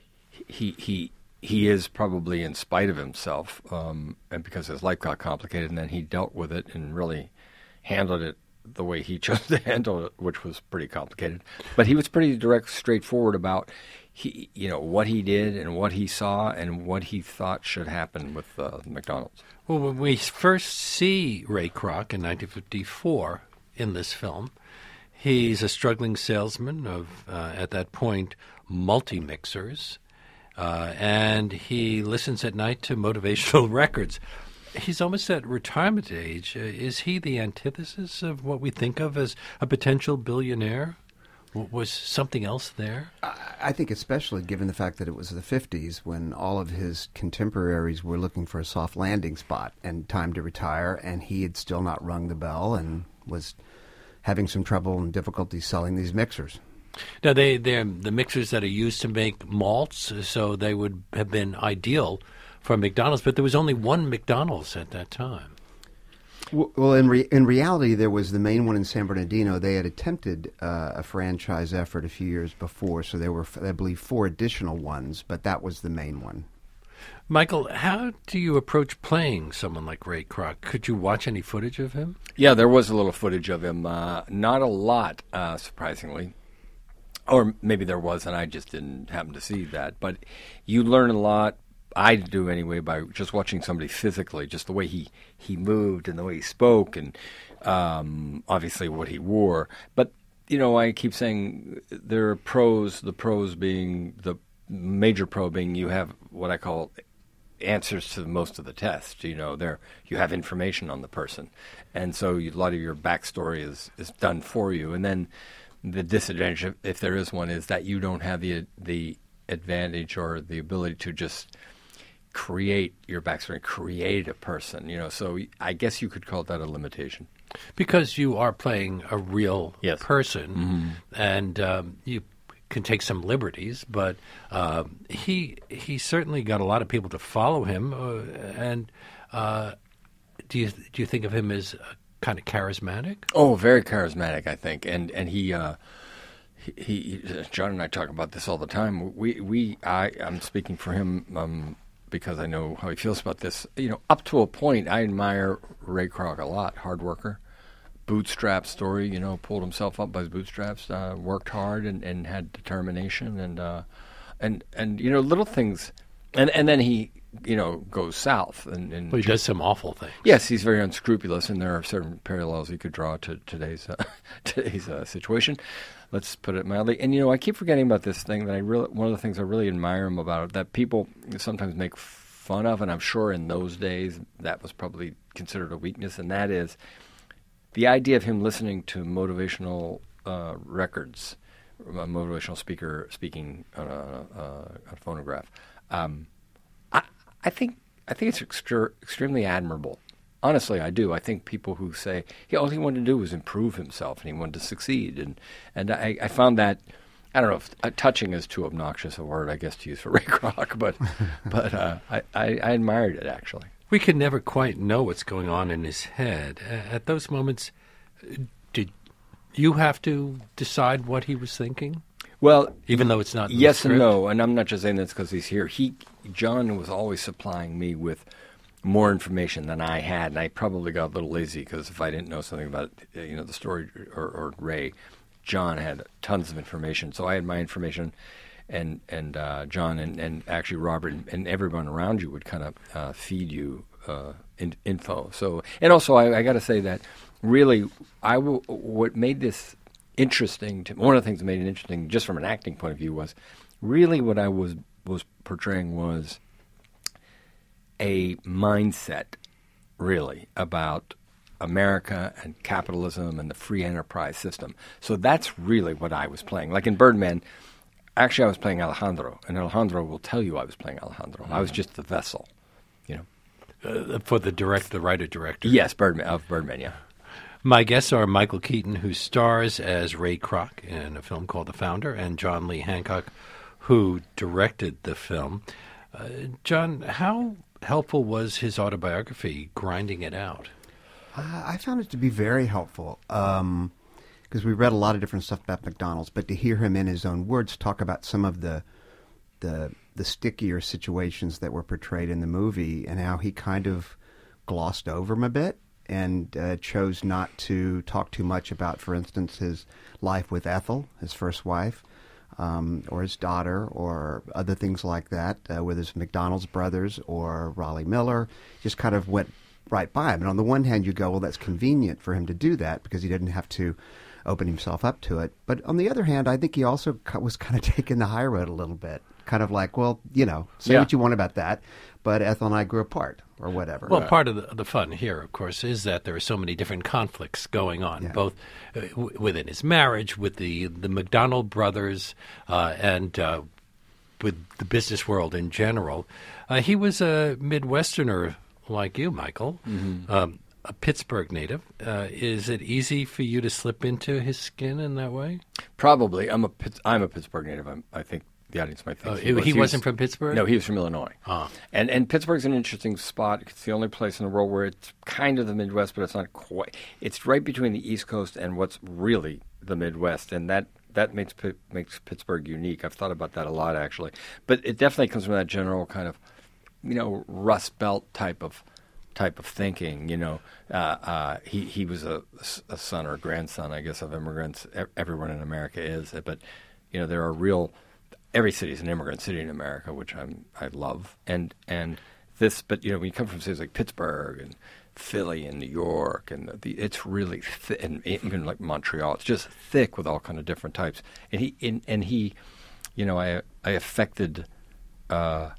he he he is probably in spite of himself, um, and because his life got complicated, and then he dealt with it and really handled it the way he chose to handle it, which was pretty complicated. But he was pretty direct, straightforward about he, you know, what he did and what he saw and what he thought should happen with uh, McDonald's. Well, when we first see Ray Kroc in nineteen fifty-four in this film, he's a struggling salesman of, uh, at that point, multi-mixers, uh, and he listens at night to motivational records. He's almost at retirement age. Uh, is he the antithesis of what we think of as a potential billionaire? W- was something else there? I think especially given the fact that it was the fifties when all of his contemporaries were looking for a soft landing spot and time to retire, and he had still not rung the bell and was having some trouble and difficulty selling these mixers. Now, they, they're the mixers that are used to make malts, so they would have been ideal for McDonald's, but there was only one McDonald's at that time. Well, in re- in reality, there was the main one in San Bernardino. They had attempted uh, a franchise effort a few years before, so there were, I believe, four additional ones, but that was the main one. Michael, how do you approach playing someone like Ray Kroc? Could you watch any footage of him? Yeah, there was a little footage of him. Uh, not a lot, uh, surprisingly. Or maybe there was, and I just didn't happen to see that. But you learn a lot. I do anyway, by just watching somebody physically, just the way he, he moved and the way he spoke and um, obviously what he wore. But, you know, I keep saying there are pros, the pros being, the major pro being you have what I call answers to most of the tests. You know, there you have information on the person, and so you, a lot of your backstory is is done for you. And then the disadvantage, if, if there is one, is that you don't have the the advantage or the ability to just create your backstory, create a person. You know, so I guess you could call that a limitation. Because you are playing a real Yes. person, Mm-hmm. and um, you can take some liberties, but uh, he he certainly got a lot of people to follow him. Uh, and uh, do you do you think of him as uh, kind of charismatic? Oh, very charismatic, I think, and and he, uh, he, he, John and I talk about this all the time. We we I I'm speaking for him um, because I know how he feels about this. You know, up to a point, I admire Ray Kroc a lot. Hard worker, bootstrap story. You know, pulled himself up by his bootstraps, uh, worked hard and, and had determination, and uh, and and you know, little things, and and then he. You know, goes south. And, and Well, he does some awful things. Yes, he's very unscrupulous, and there are certain parallels you could draw to today's uh, today's uh, situation. Let's put it mildly. And you know, I keep forgetting about this thing that I really one of the things I really admire him about that people sometimes make fun of, and I'm sure in those days that was probably considered a weakness, and that is the idea of him listening to motivational uh, records, a motivational speaker speaking on a, uh, a phonograph. Um, I think I think it's extra, extremely admirable. Honestly, I do. I think people who say, yeah, all he wanted to do was improve himself and he wanted to succeed. And and I, I found that, I don't know, if uh, touching is too obnoxious a word, I guess, to use for Ray Kroc, but, but uh, I, I, I admired it, actually. We can never quite know what's going on in his head. A- At those moments, did you have to decide what he was thinking? Well, Even though it's not in the yes and script? no, and I'm not just saying this because he's here. He, John was always supplying me with more information than I had, and I probably got a little lazy because if I didn't know something about, uh, you know, the story or, or Ray, John had tons of information. So I had my information, and and uh, John and, and actually Robert and, and everyone around you would kind of uh, feed you uh, in, info. So and also I, I got to say that really, I w- what made this interesting to one of the things that made it interesting, just from an acting point of view, was really what I was was portraying was a mindset, really, about America and capitalism and the free enterprise system. So that's really what I was playing. Like in Birdman, actually I was playing Alejandro, and Alejandro will tell you I was playing Alejandro. I was just the vessel, you know. Uh, for the direct, the writer-director. Yes, Birdman, of Birdman, yeah. My guests are Michael Keaton, who stars as Ray Kroc in a film called The Founder, and John Lee Hancock, who directed the film. Uh, John, how helpful was his autobiography, Grinding It Out? Uh, I found it to be very helpful because um, we read a lot of different stuff about McDonald's, but to hear him in his own words talk about some of the the the stickier situations that were portrayed in the movie and how he kind of glossed over them a bit and uh, chose not to talk too much about, for instance, his life with Ethel, his first wife, um, or his daughter, or other things like that, uh, with his McDonald's brothers or Raleigh Miller. Just kind of went right by him. And on the one hand, you go, well, that's convenient for him to do that because he didn't have to open himself up to it. But on the other hand, I think he also was kind of taking the high road a little bit. Kind of like, well, you know, say Yeah. what you want about that, but Ethel and I grew apart, or whatever. Well, part of the, the fun here, of course, is that there are so many different conflicts going on, Yeah. both uh, w- within his marriage, with the, the McDonald brothers, uh, and uh, with the business world in general. Uh, he was a Midwesterner like you, Michael, um, a Pittsburgh native. Uh, is it easy for you to slip into his skin in that way? Probably. I'm a Pitts- I'm a Pittsburgh native. I'm, I think the audience might think Oh, he, was. he was- wasn't from Pittsburgh? No, he was from Illinois. Ah. And and Pittsburgh's an interesting spot. It's the only place in the world where it's kind of the Midwest, but it's not quite. It's right between the East Coast and what's really the Midwest, and that that makes Pi- makes Pittsburgh unique. I've thought about that a lot, actually. But it definitely comes from that general kind of, you know, Rust Belt type of type of thinking. You know, uh, uh, he he was a, a son or a grandson, I guess, of immigrants. E- Everyone in America is, but you know, there are real. Every city is an immigrant city in America, which I'm I love, and and this. But you know, when you come from cities like Pittsburgh and Philly and New York, and the, the, it's really th- and even like Montreal, it's just thick with all kind of different types. And he and, and he, you know, I I affected. Uh,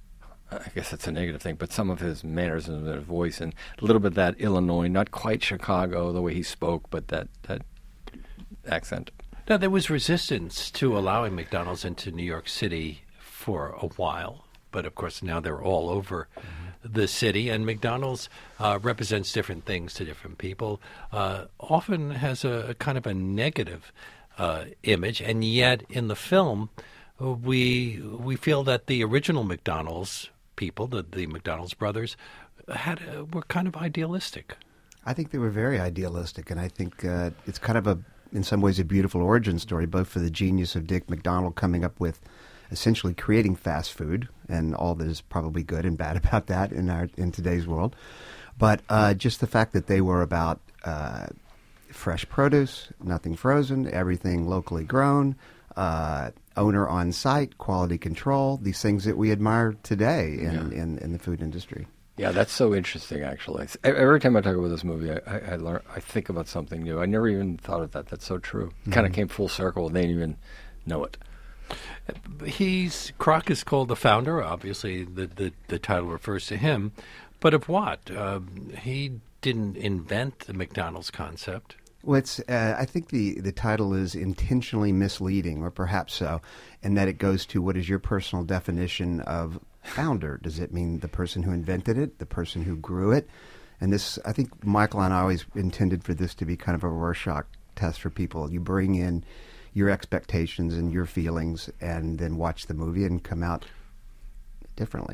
I guess that's a negative thing, but some of his manners and his voice and a little bit of that Illinois, not quite Chicago, the way he spoke, but that, that accent. Now, there was resistance to allowing McDonald's into New York City for a while, but of course now they're all over mm-hmm. the city, and McDonald's uh, represents different things to different people, uh, often has a, a kind of a negative uh, image, and yet in the film we we feel that the original McDonald's people, the, the McDonald's brothers, had uh, were kind of idealistic. I think they were very idealistic, and I think uh, it's kind of a, in some ways, a beautiful origin story, both for the genius of Dick McDonald coming up with essentially creating fast food and all that is probably good and bad about that in our in today's world, but uh, just the fact that they were about uh, fresh produce, nothing frozen, everything locally grown, uh, owner on site, quality control, these things that we admire today in, yeah. in, in the food industry. Yeah, that's so interesting, actually. Every time I talk about this movie, I, I, I learn, I think about something new. I never even thought of that. That's so true. Mm-hmm. Kind of came full circle, and they didn't even know it. He's Kroc is called the founder. Obviously, the, the, the title refers to him. But of what? Uh, he didn't invent the McDonald's concept. Well, it's, uh, I think the, the title is intentionally misleading, or perhaps so, in that it goes to what is your personal definition of founder? Does it mean the person who invented it, the person who grew it? And this, I think Michael and I always intended for this to be kind of a Rorschach test for people. You bring in your expectations and your feelings and then watch the movie and come out differently.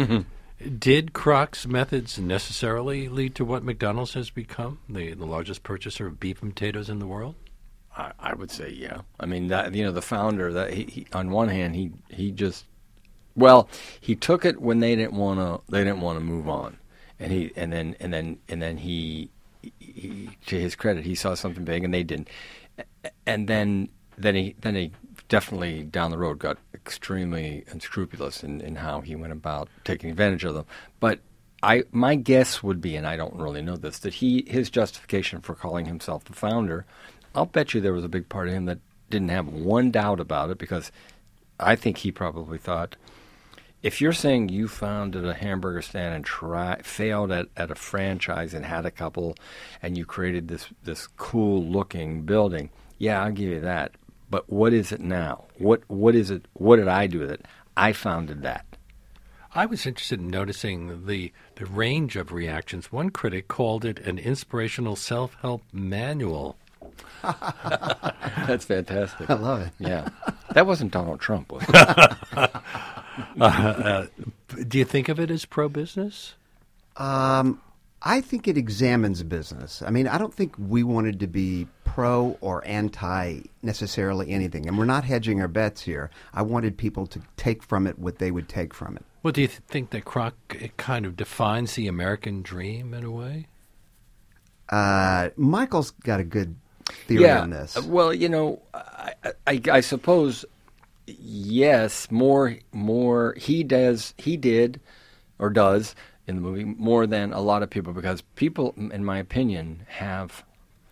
Did Kroc's methods necessarily lead to what McDonald's has become, the, the largest purchaser of beef and potatoes in the world? I, I would say, yeah. I mean, that you know, the founder, that he, he, on one hand, he he just, well, he took it when they didn't want to they didn't want to move on, and he and then and then and then he, he, to his credit, he saw something big and they didn't, and then then he then he definitely down the road got extremely unscrupulous in, in how he went about taking advantage of them. But I my guess would be, and I don't really know this, that he his justification for calling himself the founder, I'll bet you there was a big part of him that didn't have one doubt about it, because I think he probably thought, if you're saying you founded a hamburger stand and try, failed at, at a franchise and had a couple, and you created this, this cool-looking building, yeah, I'll give you that. But what is it now? What What is it? What did I do with it? I founded that. I was interested in noticing the, the range of reactions. One critic called it an inspirational self-help manual. That's fantastic. I love it. Yeah. That wasn't Donald Trump, was it? uh, uh, do you think of it as pro-business? Um, I think it examines business. I mean, I don't think we wanted to be pro or anti necessarily anything. And we're not hedging our bets here. I wanted people to take from it what they would take from it. Well, do you th- think that Kroc it kind of defines the American dream in a way? Uh, Michael's got a good theory yeah. on this. Well, you know, I, I, I suppose, yes, more, more he does, he did or does in the movie more than a lot of people, because people, in my opinion, have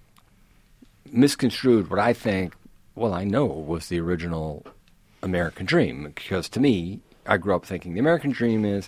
misconstrued what I think, well, I know was the original American dream. Because to me, I grew up thinking the American dream is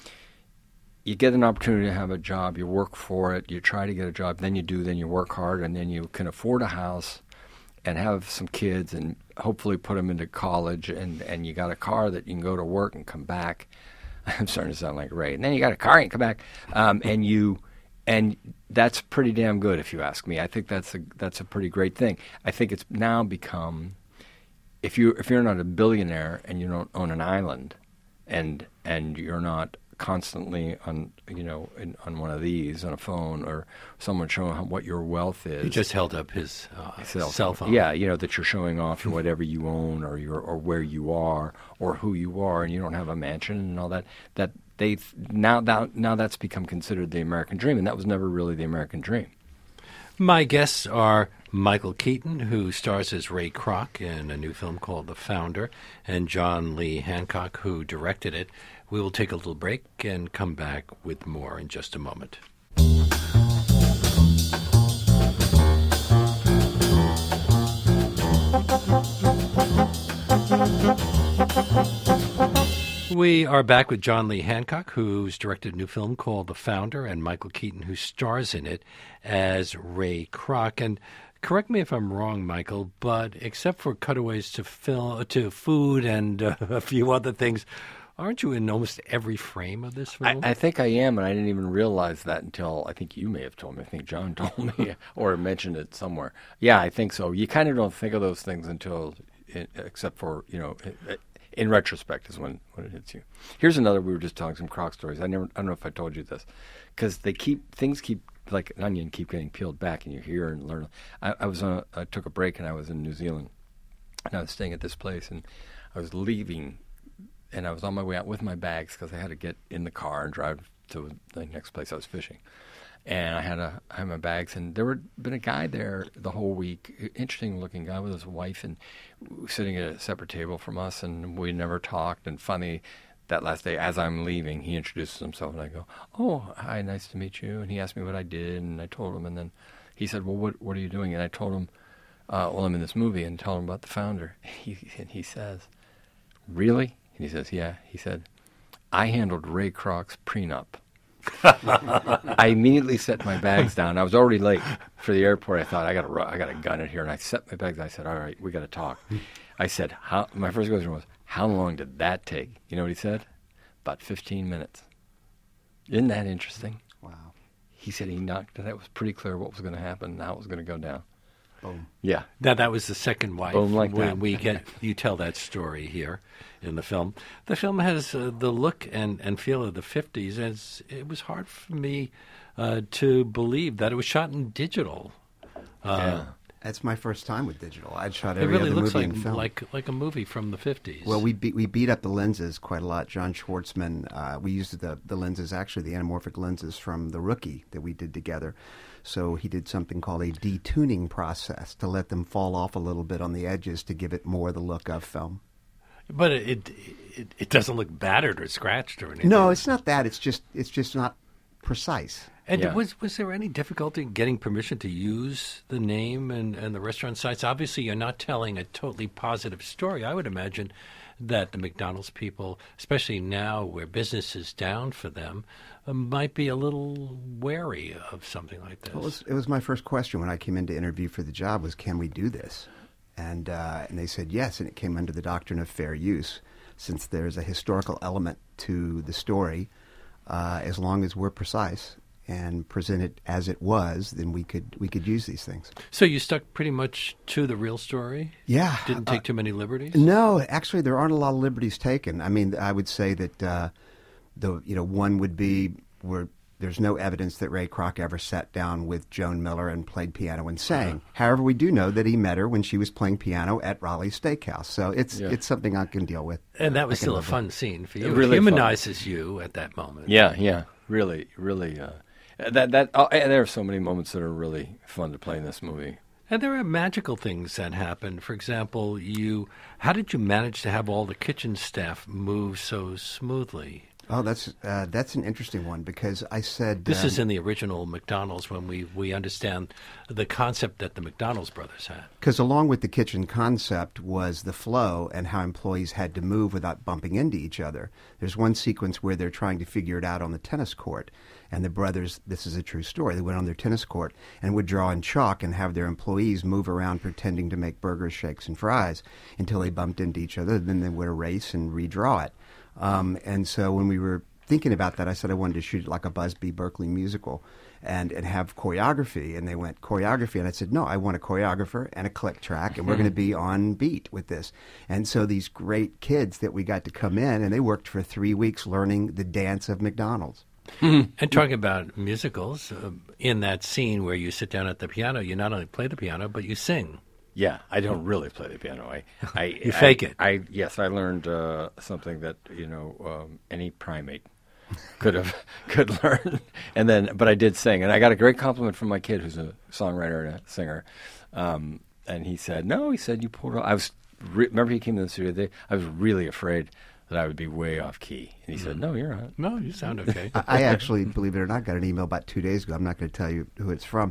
you get an opportunity to have a job, you work for it, you try to get a job, then you do, then you work hard, and then you can afford a house and have some kids and hopefully put them into college, and, and you got a car that you can go to work and come back. I'm starting to sound like Ray. And then you got a car and come back, um, and you, and that's pretty damn good, if you ask me. I think that's a that's a pretty great thing. I think it's now become, if you if you're not a billionaire and you don't own an island, and and you're not constantly on you know in, on one of these on a phone, or someone showing how, what your wealth is. He just held up his uh, cell, cell phone. Yeah, you know that you're showing off whatever you own, or your or where you are, or who you are, and you don't have a mansion and all that. That they now now now that's become considered the American dream, and that was never really the American dream. My guests are Michael Keaton, who stars as Ray Kroc in a new film called The Founder, and John Lee Hancock, who directed it. We will take a little break and come back with more in just a moment. We are back with John Lee Hancock, who's directed a new film called The Founder, and Michael Keaton, who stars in it as Ray Kroc. And correct me if I'm wrong, Michael, but except for cutaways to film, to food and uh, a few other things, aren't you in almost every frame of this film? I, I think I am, and I didn't even realize that until I think you may have told me. I think John told me or mentioned it somewhere. Yeah, I think so. You kind of don't think of those things until, except for, you know, in retrospect is when, when it hits you. Here's another, we were just talking some Kroc stories. I never, I don't know if I told you this, because they keep, things keep, like an onion, keep getting peeled back, and you hear and learn. I, I was on, a, I took a break, and I was in New Zealand, and I was staying at this place, and I was leaving, and I was on my way out with my bags because I had to get in the car and drive to the next place I was fishing. And I had a, I had my bags, and there had been a guy there the whole week, interesting-looking guy with his wife, and sitting at a separate table from us, and we never talked. And finally, that last day, as I'm leaving, he introduces himself, and I go, "Oh, hi, nice to meet you." And he asked me what I did, and I told him, and then he said, "Well, what what are you doing?" And I told him, uh, "Well, I'm in this movie," and told him about The Founder. He, and he says, "Really?" And he says, "Yeah." He said, "I handled Ray Kroc's prenup." I immediately set my bags down. I was already late for the airport. I thought, I got to, I got to gun it here. And I set my bags down. I said, "All right, we got to talk." I said, "How?" My first question was, "How long did that take?" You know what he said? About fifteen minutes. Isn't that interesting? Wow. He said he knocked it. It was pretty clear what was going to happen and how it was going to go down. Boom. Yeah. Now, that was the second wife. Boom like when that. we get, you tell that story here in the film. The film has uh, the look and, and feel of the fifties, and it's, it was hard for me uh, to believe that it was shot in digital. Uh, Yeah. That's my first time with digital. I'd shot It every really other looks movie like in film. like like a movie from the fifties. Well, we beat, we beat up the lenses quite a lot. John Schwartzman, uh, we used the the lenses, actually the anamorphic lenses from The Rookie that we did together. So he did something called a detuning process to let them fall off a little bit on the edges to give it more the look of film. But it, it it doesn't look battered or scratched or anything. No, it's not that. It's just it's just not precise. And Yeah. was was there any difficulty in getting permission to use the name and, and the restaurant sites? Obviously, you're not telling a totally positive story. I would imagine that the McDonald's people, especially now where business is down for them, uh, might be a little wary of something like this. Well, it, was, it was my first question when I came in to interview for the job was, can we do this? And uh, and they said yes, and it came under the doctrine of fair use. Since there's a historical element to the story, uh, as long as we're precise and present it as it was, then we could we could use these things. So you stuck pretty much to the real story? Yeah. Didn't take uh, too many liberties? No, actually, there aren't a lot of liberties taken. I mean, I would say that uh, the you know one would be where there's no evidence that Ray Kroc ever sat down with Joan Miller and played piano and sang. Uh-huh. However, we do know that he met her when she was playing piano at Raleigh's Steakhouse. So it's Yeah. it's something I can deal with. And that was I can still a live with. fun scene for you. Really it fun. humanizes you at that moment. Yeah, yeah, really, really. Uh, that that oh, and there are so many moments that are really fun to play in this movie. And there are magical things that happen. For example, you how did you manage to have all the kitchen staff move so smoothly? Oh, that's uh, that's an interesting one because I said This um, is in the original McDonald's when we, we understand the concept that the McDonald's brothers had. Because along with the kitchen concept was the flow and how employees had to move without bumping into each other. There's one sequence where they're trying to figure it out on the tennis court, and the brothers, this is a true story, they went on their tennis court and would draw in chalk and have their employees move around pretending to make burgers, shakes, and fries until they bumped into each other. Then they would erase and redraw it. Um, and so when we were thinking about that, I said I wanted to shoot it like a Busby Berkeley musical and, and have choreography. And they went, choreography? And I said, no, I want a choreographer and a click track, and we're going to be on beat with this. And so these great kids that we got to come in, and they worked for three weeks learning the dance of McDonald's. And talking about musicals, uh, in that scene where you sit down at the piano, you not only play the piano, but you sing. Yeah, I don't really play the piano. I, I You fake I, it. I yes, I learned uh, something that you know um, any primate could have could learn. And then, but I did sing, and I got a great compliment from my kid, who's a songwriter and a singer. Um, and he said, "No," he said, "you pulled." I was re- remember he came to the studio. They, I was really afraid that I would be way off key, and he said, "No, you're not." No, you sound okay. I actually, believe it or not, got an email about two days ago. I'm not going to tell you who it's from,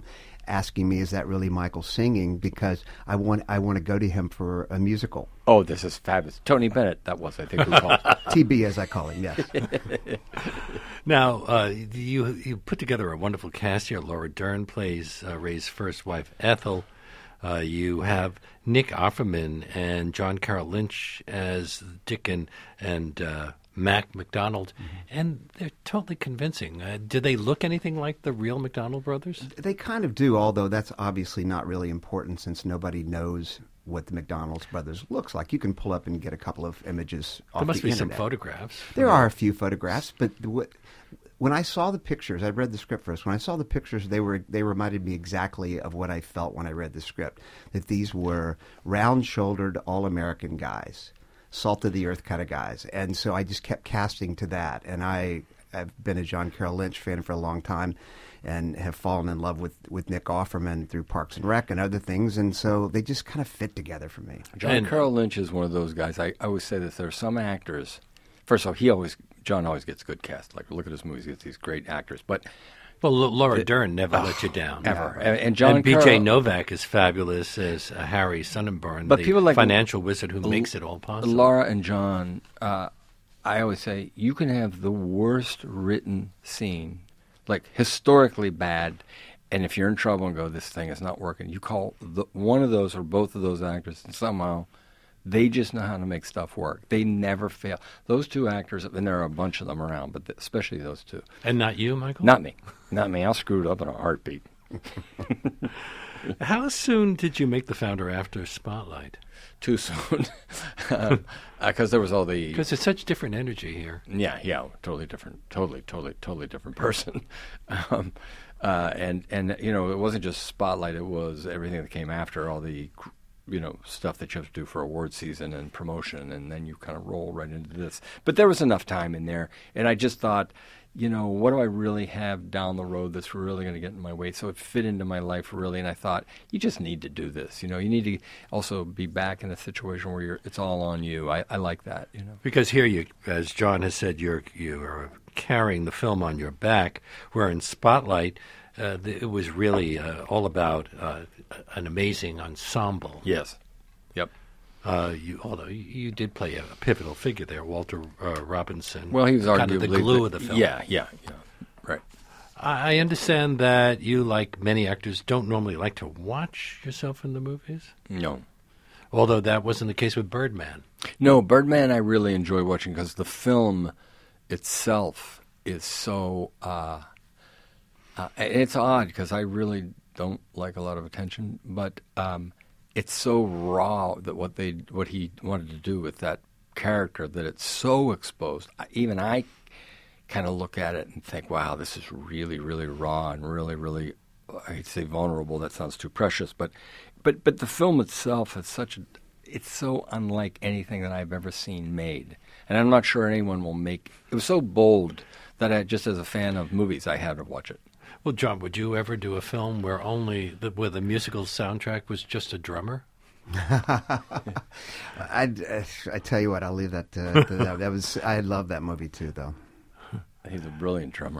asking me, "Is that really Michael singing?" Because I want I want to go to him for a musical. Oh, this is fabulous. Tony Bennett, that was, I think, who called. T B, as I call him, yes. Now, uh, you you put together a wonderful cast here. Laura Dern plays uh, Ray's first wife, Ethel. Uh, you have Nick Offerman and John Carroll Lynch as Dick and, and uh, Mac McDonald, mm-hmm. and they're totally convincing. Uh, do they look anything like the real McDonald brothers? They kind of do, although that's obviously not really important since nobody knows what the McDonald's brothers looks like. You can pull up and get a couple of images off the There must be internet. some photographs. There are a few photographs, but what, when I saw the pictures, I read the script first. When I saw the pictures, they were they reminded me exactly of what I felt when I read the script, that these were round-shouldered, all-American guys, salt-of-the-earth kind of guys. And so I just kept casting to that. And I, I've been a John Carroll Lynch fan for a long time and have fallen in love with, with Nick Offerman through Parks and Rec and other things. And so they just kind of fit together for me. John and, Carroll Lynch is one of those guys. I, I always say this. There are some actors. First of all, he always John always gets good cast. Like, look at his movies; he gets these great actors. But well, L- Laura Dern never oh, let you down ever. And, and John and B J Carroll, Novak is fabulous as uh, Harry Sonnenborn, but the people like financial wizard who L- makes it all possible. Laura and John, uh, I always say you can have the worst written scene, like historically bad. And if you're in trouble and go, this thing is not working, you call the, one of those or both of those actors, and somehow they just know how to make stuff work. They never fail. Those two actors, and there are a bunch of them around, but especially those two. And not you, Michael? Not me. Not me. I'll screw it up in a heartbeat. How soon did you make the Founder After Spotlight? Too soon. Because um, uh, there was all the... Because it's such different energy here. Yeah, yeah, totally different. Totally, totally, totally different person. um, uh, and, and, you know, it wasn't just Spotlight. It was everything that came after, all the... you know, stuff that you have to do for award season and promotion, and then you kind of roll right into this. But there was enough time in there, and I just thought, you know, what do I really have down the road that's really going to get in my way? So it fit into my life really, and I thought, you just need to do this. You know, you need to also be back in a situation where you're, it's all on you. I, I like that, you know. Because here, you, as John has said, you're you are carrying the film on your back, where in Spotlight, uh, it was really uh, all about uh, an amazing ensemble. Yes. Yep. Uh, you, although you, you did play a, a pivotal figure there, Walter uh, Robinson. Well, he was kind of the glue the, of the film. Yeah, yeah, yeah. Right. I, I understand that you, like many actors, don't normally like to watch yourself in the movies. No. Although that wasn't the case with Birdman. No, Birdman I really enjoy watching because the film itself is so... Uh, uh, it's odd because I really don't like a lot of attention, but um, it's so raw that what they what he wanted to do with that character, that it's so exposed. I, even I kind of look at it and think, wow, this is really, really raw and really, really, I'd say vulnerable. That sounds too precious, but but but the film itself is such a, it's so unlike anything that I've ever seen made, and I'm not sure anyone will make. It was so bold that I, just as a fan of movies, I had to watch it. Well, John, would you ever do a film where only the, where the musical soundtrack was just a drummer? I I tell you what, I'll leave that. To, to that. That was I love that movie too, though. He's a brilliant drummer.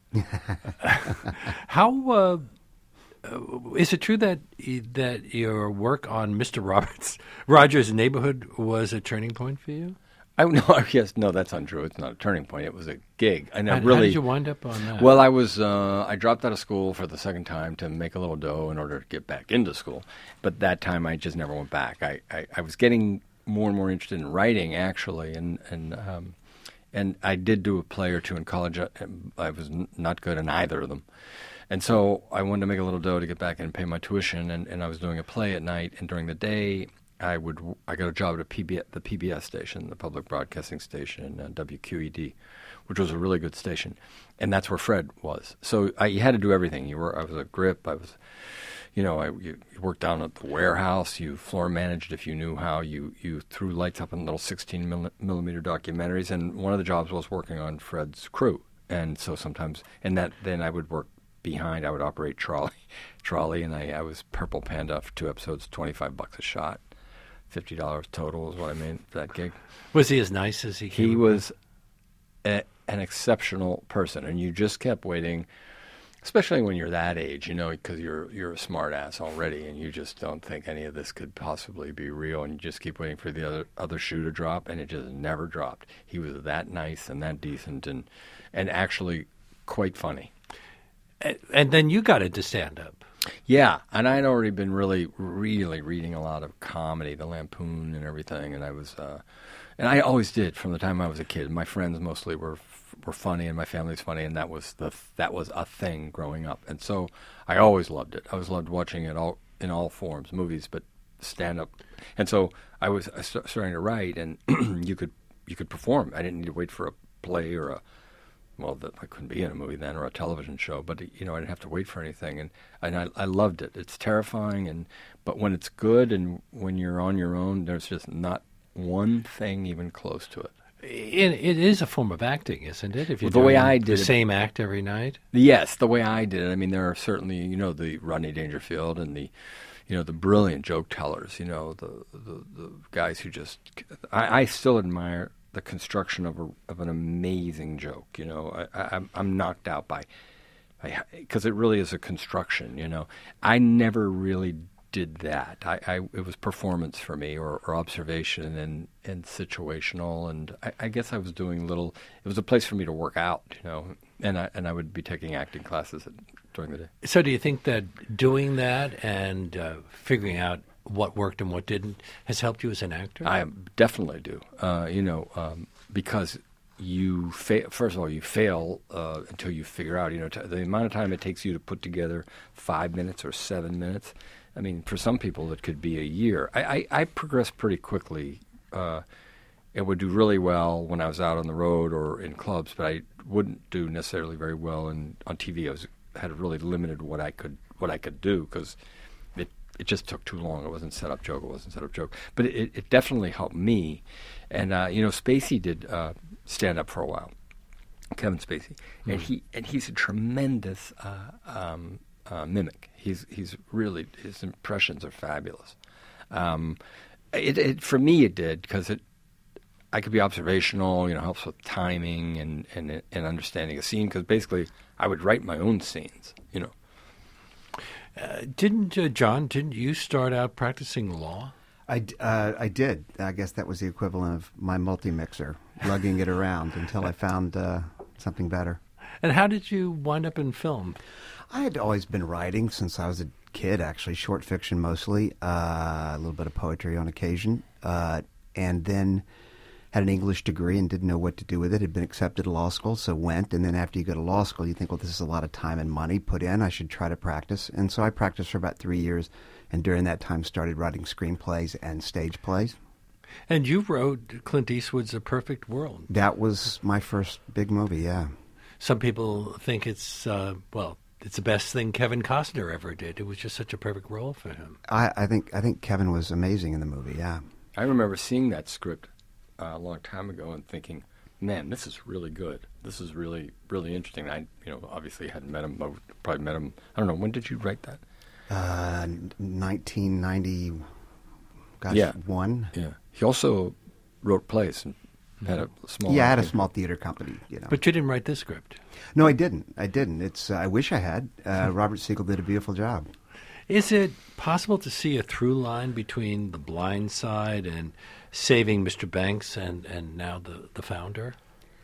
How uh, is it true that that your work on Mister Roberts Rogers' Neighborhood was a turning point for you? I no, yes, no, that's untrue. It's not a turning point. It was a gig. And how, I really, how did you wind up on that? Well, I was uh, I dropped out of school for the second time to make a little dough in order to get back into school. But that time, I just never went back. I, I, I was getting more and more interested in writing, actually, and and um, and I did do a play or two in college. I, I was n- not good in either of them. And so I wanted to make a little dough to get back and pay my tuition. And, and I was doing a play at night, and during the day, I would I got a job at a P B S, the P B S station, the public broadcasting station, uh, W Q E D, which was a really good station, and that's where Fred was. So I, you had to do everything. You were I was a grip. I was, you know, I you, you worked down at the warehouse. You floor managed if you knew how. You you threw lights up in little sixteen millimeter documentaries, and one of the jobs was working on Fred's crew. And so sometimes, and that then I would work behind. I would operate trolley, trolley, and I, I was Purple Panda for two episodes, twenty five bucks a shot. Fifty dollars total is what I made for that gig. Was he as nice as he? Came he was a, an exceptional person, and you just kept waiting especially when you're that age, you know, because you're you're a smart ass already, and you just don't think any of this could possibly be real, and you just keep waiting for the other other shoe to drop, and it just never dropped. He was that nice and that decent, and and actually quite funny. And, and then you got into stand-up. Yeah, and I'd already been really, really reading a lot of comedy, the Lampoon and everything, and I was, uh, and I always did from the time I was a kid. My friends mostly were were funny, and my family was funny, and that was the that was a thing growing up, and so I always loved it. I always loved watching it all in all forms, movies, but stand up, and so I was starting to write, and you could you could perform. I didn't need to wait for a play or a well, that I couldn't be in a movie then or a television show, but you know I didn't have to wait for anything, and and I, I loved it. It's terrifying, and but when it's good and when you're on your own, there's just not one thing even close to it. It, it is a form of acting, isn't it? If you're Well, the way doing I the did it- same act every night. Yes, the way I did it. I mean, there are certainly, you know, the Rodney Dangerfield and the, you know, the brilliant joke tellers. You know, the the, the guys who just. I, I still admire the construction of a of an amazing joke. You know, I, I, I'm I'm knocked out by, because it really is a construction. You know, I never really did that. I, I it was performance for me, or, or observation and and situational, and I, I guess I was doing little. It was a place for me to work out, you know, and I and I would be taking acting classes at, during the day. So do you think that doing that and uh, figuring out what worked and what didn't has helped you as an actor? I definitely do. Uh, you know, um, because you fail. First of all, you fail uh, until you figure out. You know, t- the amount of time it takes you to put together five minutes or seven minutes. I mean, for some people, it could be a year. I, I, I progressed pretty quickly. Uh, it would do really well when I was out on the road or in clubs, but I wouldn't do necessarily very well in, on T V. I was had really limited what I could what I could do because it it just took too long. It wasn't set up joke. It wasn't set up joke. But it, it definitely helped me. And uh, you know, Spacey did uh, stand up for a while. Kevin Spacey, mm-hmm. and he and he's a tremendous. Uh, um, Uh, mimic. He's he's really, his impressions are fabulous. Um, it, it for me it did because it I could be observational. You know, helps with timing and and and understanding a scene. Because basically, I would write my own scenes. You know. Uh, didn't uh, John? Didn't you start out practicing law? I, d- uh, I did. I guess that was the equivalent of my multi-mixer, lugging it around until I found uh, something better. And how did you wind up in film? I had always been writing since I was a kid, actually, short fiction mostly, uh, a little bit of poetry on occasion, uh, and then had an English degree and didn't know what to do with it. Had been accepted to law school, so went, and then after you go to law school, you think, well, this is a lot of time and money put in. I should try to practice. And so I practiced for about three years, and during that time started writing screenplays and stage plays. And you wrote Clint Eastwood's A Perfect World. That was my first big movie, yeah. Some people think it's, uh, well, it's the best thing Kevin Costner ever did. It was just such a perfect role for him. I, I think I think Kevin was amazing in the movie, yeah. I remember seeing that script uh, a long time ago and thinking, man, this is really good. This is really, really interesting. I, you know, obviously hadn't met him. I probably met him, I don't know, when did you write that? Uh, nineteen ninety, gosh, yeah. one. Yeah. He also wrote plays and had a small... Yeah, I had a small theater company, you know. But you didn't write this script. No, I didn't. I didn't. It's. Uh, I wish I had. Uh, Robert Siegel did a beautiful job. Is it possible to see a through line between The Blind Side and Saving Mister Banks and, and now the, the Founder?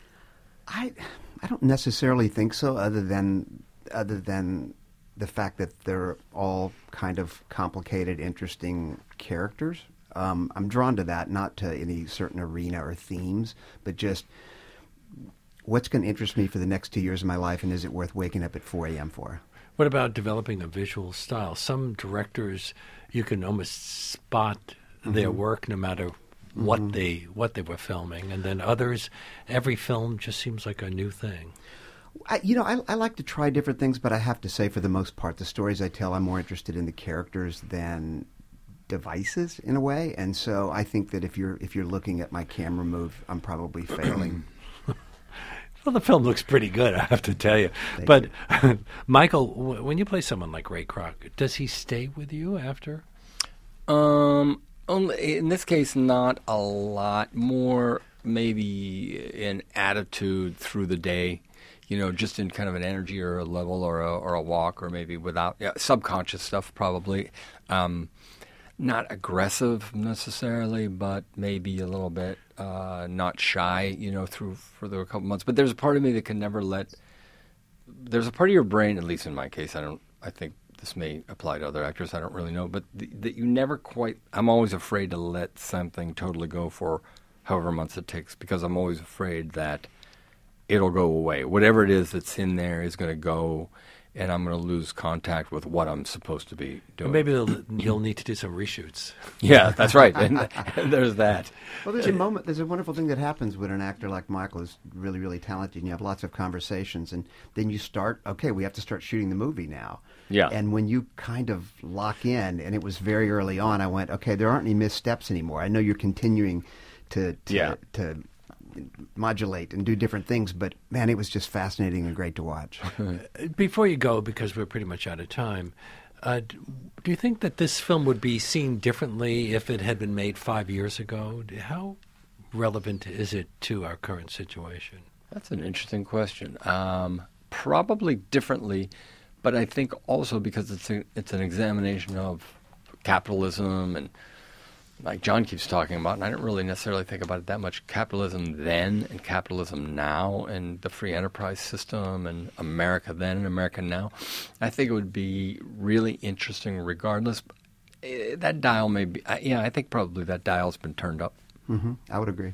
I I don't necessarily think so, other than other than the fact that they're all kind of complicated, interesting characters. Um, I'm drawn to that, not to any certain arena or themes, but just what's going to interest me for the next two years of my life, and is it worth waking up at four a.m. for? What about developing a visual style? Some directors, you can almost spot mm-hmm. their work no matter what mm-hmm. they what they were filming, and then others, every film just seems like a new thing. I, you know, I, I like to try different things, but I have to say, for the most part, the stories I tell, I'm more interested in the characters than devices in a way, and so I think that if you're if you're looking at my camera move, I'm probably failing. Well, the film looks pretty good, I have to tell you. Thank but you. Michael, w- when you play someone like Ray Kroc, does he stay with you after? Um, only in this case, not a lot. More maybe an attitude through the day. you know, just in kind of an energy or a level or a, or a walk or maybe without yeah, subconscious stuff probably. Um, not aggressive necessarily, but maybe a little bit uh, not shy, you know, through for the couple months. But there's a part of me that can never let. There's a part of your brain, at least in my case, I don't. I think this may apply to other actors. I don't really know, but th- that you never quite. I'm always afraid to let something totally go for however months it takes, because I'm always afraid that it'll go away. Whatever it is that's in there is going to go, and I'm going to lose contact with what I'm supposed to be doing. Maybe you'll need to do some reshoots. Yeah, that's right. And, and there's that. Well, there's a moment, there's a wonderful thing that happens when an actor like Michael is really, really talented, and you have lots of conversations, and then you start, okay, we have to start shooting the movie now. Yeah. And when you kind of lock in, and it was very early on, I went, okay, there aren't any missteps anymore. I know you're continuing to to, yeah. to modulate and do different things, but man, it was just fascinating and great to watch. Before you go, because we're pretty much out of time, uh, do you think that this film would be seen differently if it had been made five years ago? How relevant is it to our current situation? That's an interesting question. Um, probably differently, but I think also because it's a, it's an examination of capitalism and, like John keeps talking about, and I didn't really necessarily think about it that much, capitalism then and capitalism now and the free enterprise system and America then and America now. I think it would be really interesting regardless. That dial may be, yeah, I think probably that dial's been turned up. Mm-hmm. I would agree.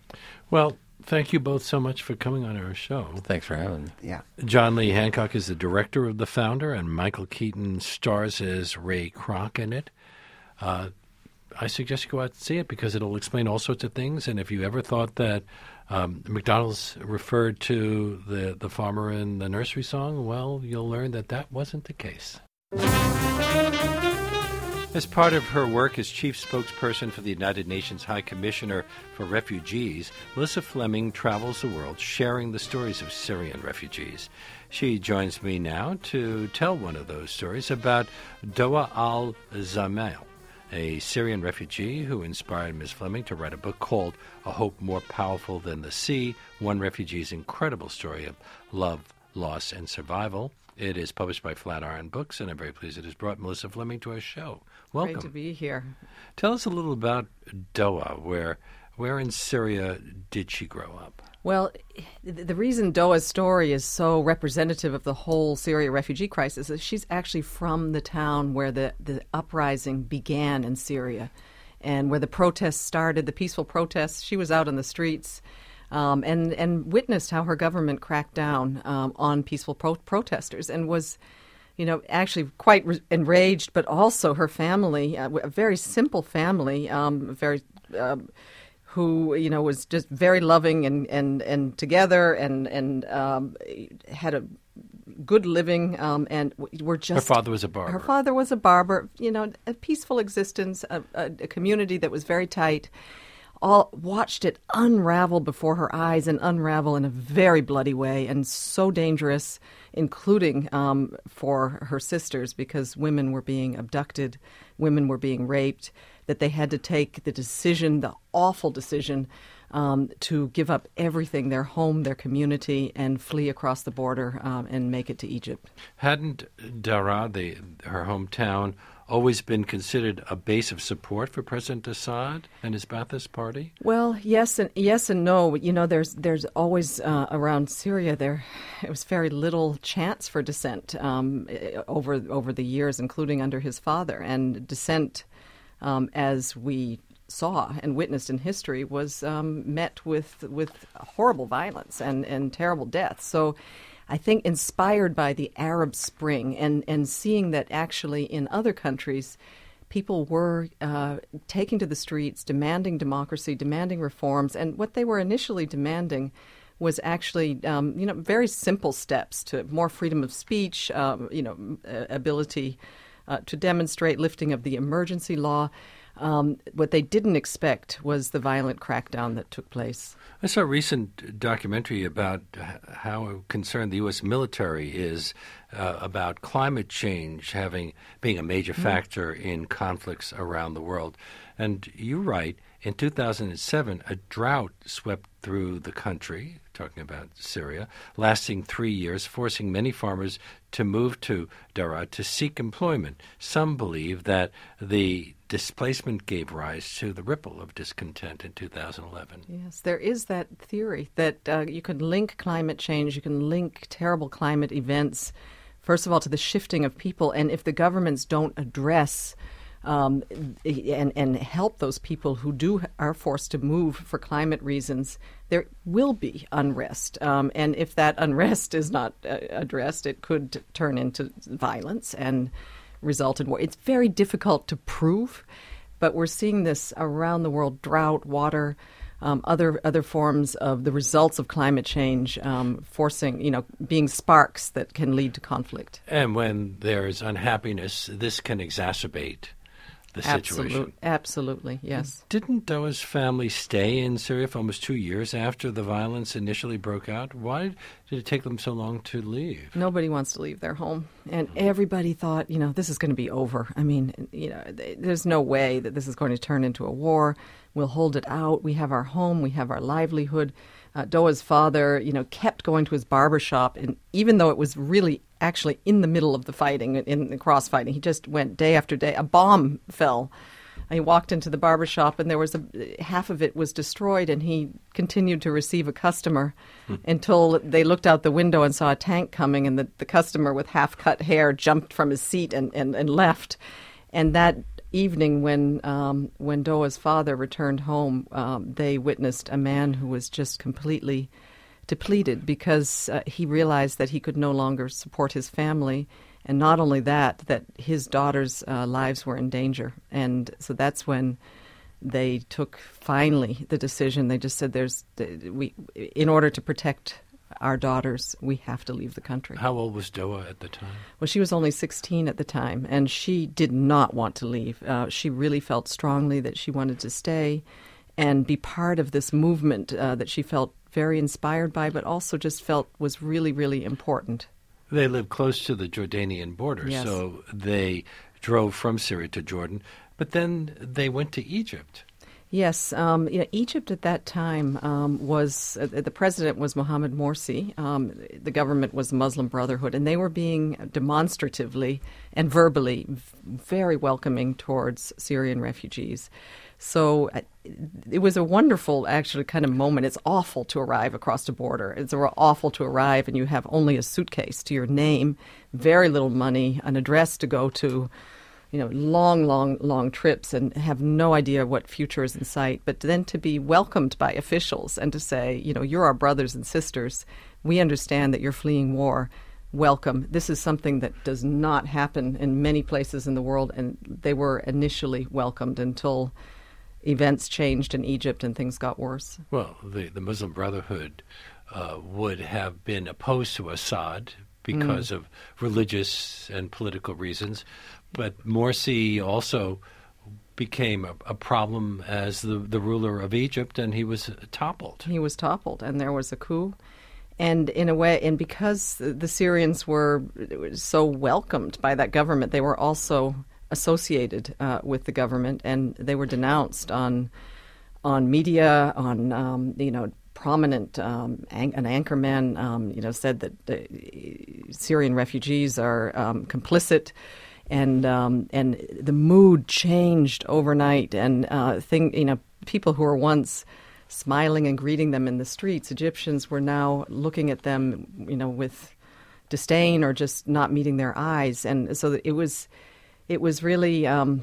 Well, thank you both so much for coming on our show. Thanks for having me. Yeah. John Lee Hancock is the director of The Founder, and Michael Keaton stars as Ray Kroc in it. Uh, I suggest you go out and see it because it'll explain all sorts of things. And if you ever thought that um, McDonald's referred to the, the farmer in the nursery song, well, you'll learn that that wasn't the case. As part of her work as chief spokesperson for the United Nations High Commissioner for Refugees, Melissa Fleming travels the world sharing the stories of Syrian refugees. She joins me now to tell one of those stories about Doa al-Zamal, a Syrian refugee who inspired Miz Fleming to write a book called A Hope More Powerful Than the Sea, one refugee's incredible story of love, loss, and survival. It is published by Flatiron Books, and I'm very pleased it has brought Melissa Fleming to our show. Welcome. Great to be here. Tell us a little about Doa. Where, where in Syria did she grow up? Well, the reason Doa's story is so representative of the whole Syria refugee crisis is she's actually from the town where the, the uprising began in Syria and where the protests started, the peaceful protests. She was out on the streets um, and, and witnessed how her government cracked down um, on peaceful pro- protesters and was, you know, actually quite re- enraged, but also her family, uh, a very simple family, um, very... Um, who, you know, was just very loving and, and, and together and, and um, had a good living um, and were just... Her father was a barber. Her father was a barber, you know, a peaceful existence, a, a, a community that was very tight. All watched it unravel before her eyes and unravel in a very bloody way and so dangerous, including um, for her sisters because women were being abducted, women were being raped, that they had to take the decision, the awful decision, um, to give up everything, their home, their community, and flee across the border um, and make it to Egypt. Hadn't Daraa, the, her hometown, always been considered a base of support for President Assad and his Ba'athist Party? Well, yes and yes and no. You know, there's there's always uh, around Syria there was very little chance for dissent um, over over the years, including under his father, and dissent. Um, as we saw and witnessed in history, was um, met with with horrible violence and, and terrible death. So I think inspired by the Arab Spring and, and seeing that actually in other countries, people were uh, taking to the streets, demanding democracy, demanding reforms. And what they were initially demanding was actually, um, you know, very simple steps to more freedom of speech, um, you know, ability Uh, to demonstrate lifting of the emergency law. Um, what they didn't expect was the violent crackdown that took place. I saw a recent documentary about how concerned the U S military is uh, about climate change having being a major factor mm. in conflicts around the world. And you write, in two thousand seven, a drought swept through the country, talking about Syria, lasting three years, forcing many farmers to move to Daraa to seek employment. Some believe that the displacement gave rise to the ripple of discontent in two thousand eleven. Yes, there is that theory that uh, you can link climate change, you can link terrible climate events, first of all, to the shifting of people. And if the governments don't address um, and, and help those people who do are forced to move for climate reasons, there will be unrest. Um, and if that unrest is not uh, addressed, it could turn into violence and result in war. It's very difficult to prove, but we're seeing this around the world: drought, water, um, other other forms of the results of climate change, um, forcing, you know, being sparks that can lead to conflict. And when there is unhappiness, this can exacerbate the situation. Absolute, absolutely, yes. Didn't Doa's family stay in Syria for almost two years after the violence initially broke out? Why did it take them so long to leave? Nobody wants to leave their home. And everybody thought, you know, this is going to be over. I mean, you know, there's no way that this is going to turn into a war. We'll hold it out. We have our home. We have our livelihood. Uh, Doa's father, you know, kept going to his barber shop, and even though it was really actually in the middle of the fighting, in the crossfighting, he just went day after day. A bomb fell. He walked into the barber shop, and there was a half of it was destroyed, and he continued to receive a customer hmm. until they looked out the window and saw a tank coming, and the, the customer with half-cut hair jumped from his seat and, and, and left. And that evening, when um, when Doa's father returned home, um, they witnessed a man who was just completely depleted because uh, he realized that he could no longer support his family. And not only that, that his daughters' uh, lives were in danger. And so that's when they took, finally, the decision. They just said, "There's we, in order to protect our daughters, we have to leave the country." How old was Doa at the time? Well, she was only sixteen at the time, and she did not want to leave. Uh, she really felt strongly that she wanted to stay and be part of this movement uh, that she felt very inspired by, but also just felt was really, really important. They lived close to the Jordanian border, yes. So they drove from Syria to Jordan, but then they went to Egypt. Yes, um, you know, Egypt at that time um, was, uh, the president was Mohammed Morsi. Um, the government was the Muslim Brotherhood, and they were being demonstratively and verbally very welcoming towards Syrian refugees. So uh, it was a wonderful, actually, kind of moment. It's awful to arrive across the border. It's awful to arrive and you have only a suitcase to your name, very little money, an address to go to, you know, long, long, long trips and have no idea what future is in sight. But then to be welcomed by officials and to say, you know, you're our brothers and sisters. We understand that you're fleeing war. Welcome. This is something that does not happen in many places in the world. And they were initially welcomed until events changed in Egypt and things got worse. Well, the, the Muslim Brotherhood uh, would have been opposed to Assad because mm. of religious and political reasons. But Morsi also became a, a problem as the, the ruler of Egypt, and he was toppled. He was toppled, and there was a coup. And in a way, and because the Syrians were so welcomed by that government, they were also associated uh, with the government, and they were denounced on on media, on um, you know prominent um, an, an anchorman um, you know said that the Syrian refugees are um, complicit, and um, and the mood changed overnight, and uh, thing you know people who were once smiling and greeting them in the streets, Egyptians were now looking at them you know with disdain or just not meeting their eyes, and so it was. It was really um,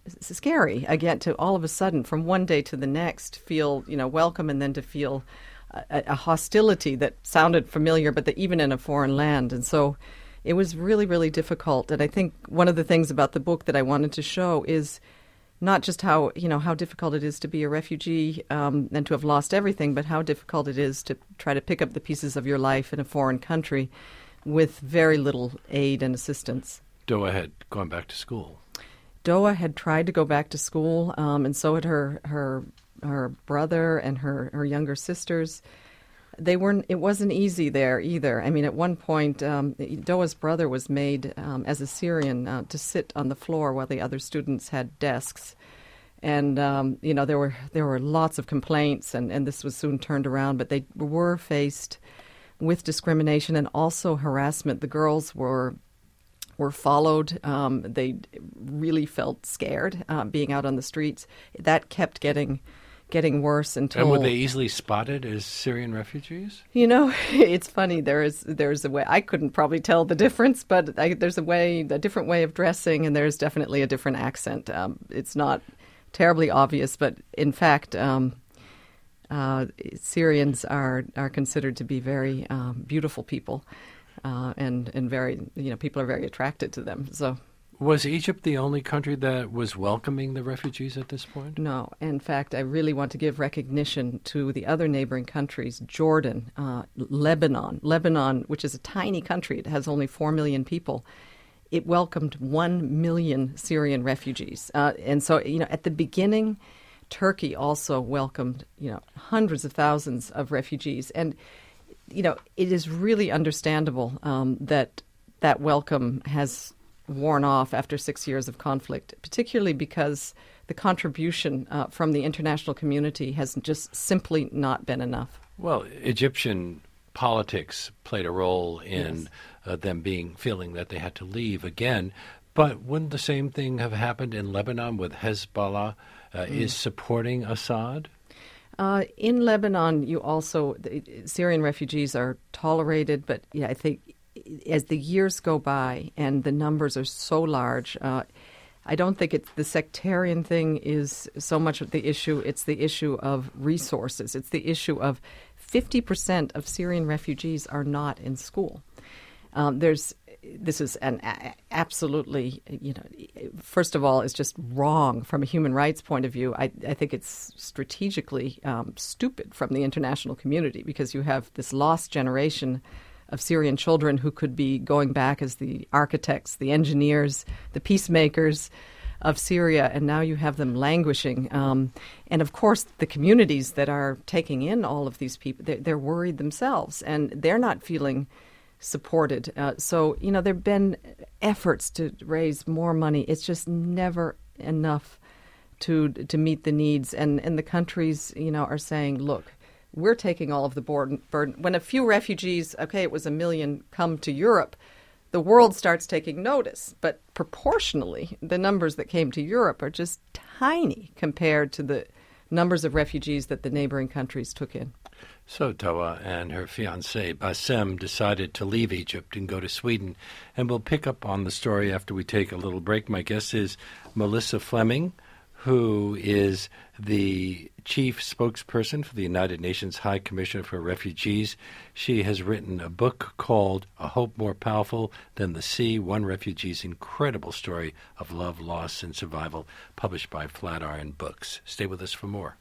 scary, again, to all of a sudden, from one day to the next, feel, you know, welcome, and then to feel a, a hostility that sounded familiar, but that even in a foreign land. And so it was really, really difficult. And I think one of the things about the book that I wanted to show is not just how, you know, how difficult it is to be a refugee um, and to have lost everything, but how difficult it is to try to pick up the pieces of your life in a foreign country with very little aid and assistance. Doa had gone back to school. Doa had tried to go back to school, um, and so had her her her brother and her, her younger sisters. They weren't. It wasn't easy there either. I mean, at one point, um, Doa's brother was made um, as a Syrian uh, to sit on the floor while the other students had desks, And um, you know there were there were lots of complaints, and, and this was soon turned around. But they were faced with discrimination and also harassment. The girls were were followed. Um, they really felt scared uh, being out on the streets. That kept getting getting worse until. And were they easily spotted as Syrian refugees? You know, it's funny. There is there's a way. I couldn't probably tell the difference, but I, there's a way, a different way of dressing, and there's definitely a different accent. Um, it's not terribly obvious, but in fact, um, uh, Syrians are are considered to be very um, beautiful people, uh, and and very you know people are very attracted to them. So. Was Egypt the only country that was welcoming the refugees at this point? No. In fact, I really want to give recognition to the other neighboring countries, Jordan, uh, Lebanon. Lebanon, which is a tiny country, it has only four million people. It welcomed one million Syrian refugees. Uh, and so, you know, at the beginning, Turkey also welcomed, you know, hundreds of thousands of refugees. And, you know, it is really understandable um, that that welcome has worn off after six years of conflict, particularly because the contribution uh, from the international community has just simply not been enough. Well, Egyptian politics played a role in Yes. uh, them being feeling that they had to leave again. But wouldn't the same thing have happened in Lebanon with Hezbollah uh, mm. is supporting Assad? Uh, in Lebanon, you also the Syrian refugees are tolerated, but yeah, I think as the years go by and the numbers are so large, uh, I don't think it's the sectarian thing is so much the issue. It's the issue of resources. It's the issue of fifty percent of Syrian refugees are not in school. Um, there's this is an a- absolutely, you know, first of all, it's just wrong from a human rights point of view. I, I think it's strategically um, stupid from the international community because you have this lost generation of Syrian children who could be going back as the architects, the engineers, the peacemakers of Syria, and now you have them languishing. Um, and of course, the communities that are taking in all of these people, they're, they're worried themselves, and they're not feeling supported. Uh, so, you know, there have been efforts to raise more money. It's just never enough to to meet the needs. And, and the countries, you know, are saying, look, we're taking all of the burden. When a few refugees, okay, it was a million, come to Europe, the world starts taking notice. But proportionally, the numbers that came to Europe are just tiny compared to the numbers of refugees that the neighboring countries took in. So Toa and her fiancé, Bassem, decided to leave Egypt and go to Sweden. And we'll pick up on the story after we take a little break. My guest is Melissa Fleming, who is the chief spokesperson for the United Nations High Commissioner for Refugees. She has written a book called A Hope More Powerful Than the Sea, One Refugee's Incredible Story of Love, Loss, and Survival, published by Flatiron Books. Stay with us for more.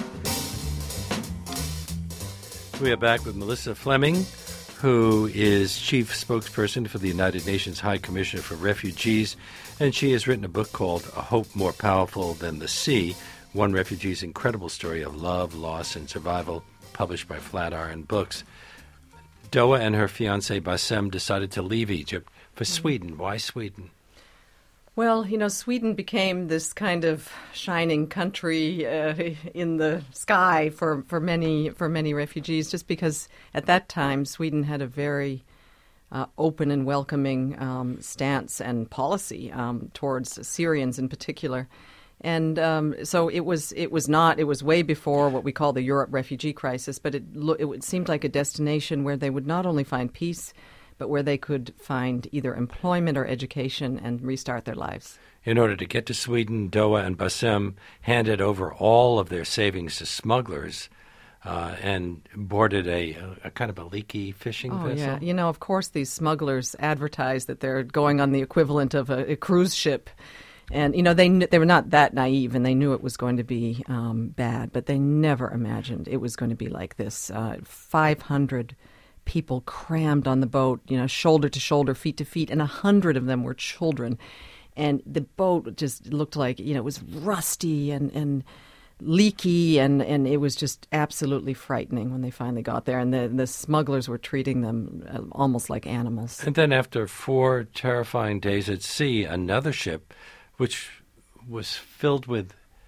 We are back with Melissa Fleming, who is chief spokesperson for the United Nations High Commissioner for Refugees, and she has written a book called A Hope More Powerful Than the Sea, One Refugee's Incredible Story of Love, Loss, and Survival, published by Flatiron Books. Doa and her fiancé Bassem decided to leave Egypt for Sweden. Why Sweden? Well, you know, Sweden became this kind of shining country uh, in the sky for, for many for many refugees, just because at that time Sweden had a very uh, open and welcoming um, stance and policy um, towards Syrians in particular. And um, so it was it was not, it was way before what we call the Europe refugee crisis, but it, lo- it seemed like a destination where they would not only find peace, but where they could find either employment or education and restart their lives. In order to get to Sweden, Doa and Bassem handed over all of their savings to smugglers uh, and boarded a, a kind of a leaky fishing oh, vessel. Yeah. You know, of course, these smugglers advertise that they're going on the equivalent of a, a cruise ship. And, you know, they they were not that naive, and they knew it was going to be um, bad, but they never imagined it was going to be like this. Uh, five hundred people crammed on the boat, you know, shoulder to shoulder, feet to feet, and a hundred of them were children. And the boat just looked like, you know, it was rusty and, and leaky, and, and it was just absolutely frightening when they finally got there. And the, the smugglers were treating them almost like animals. And then after four terrifying days at sea, another ship, which was filled with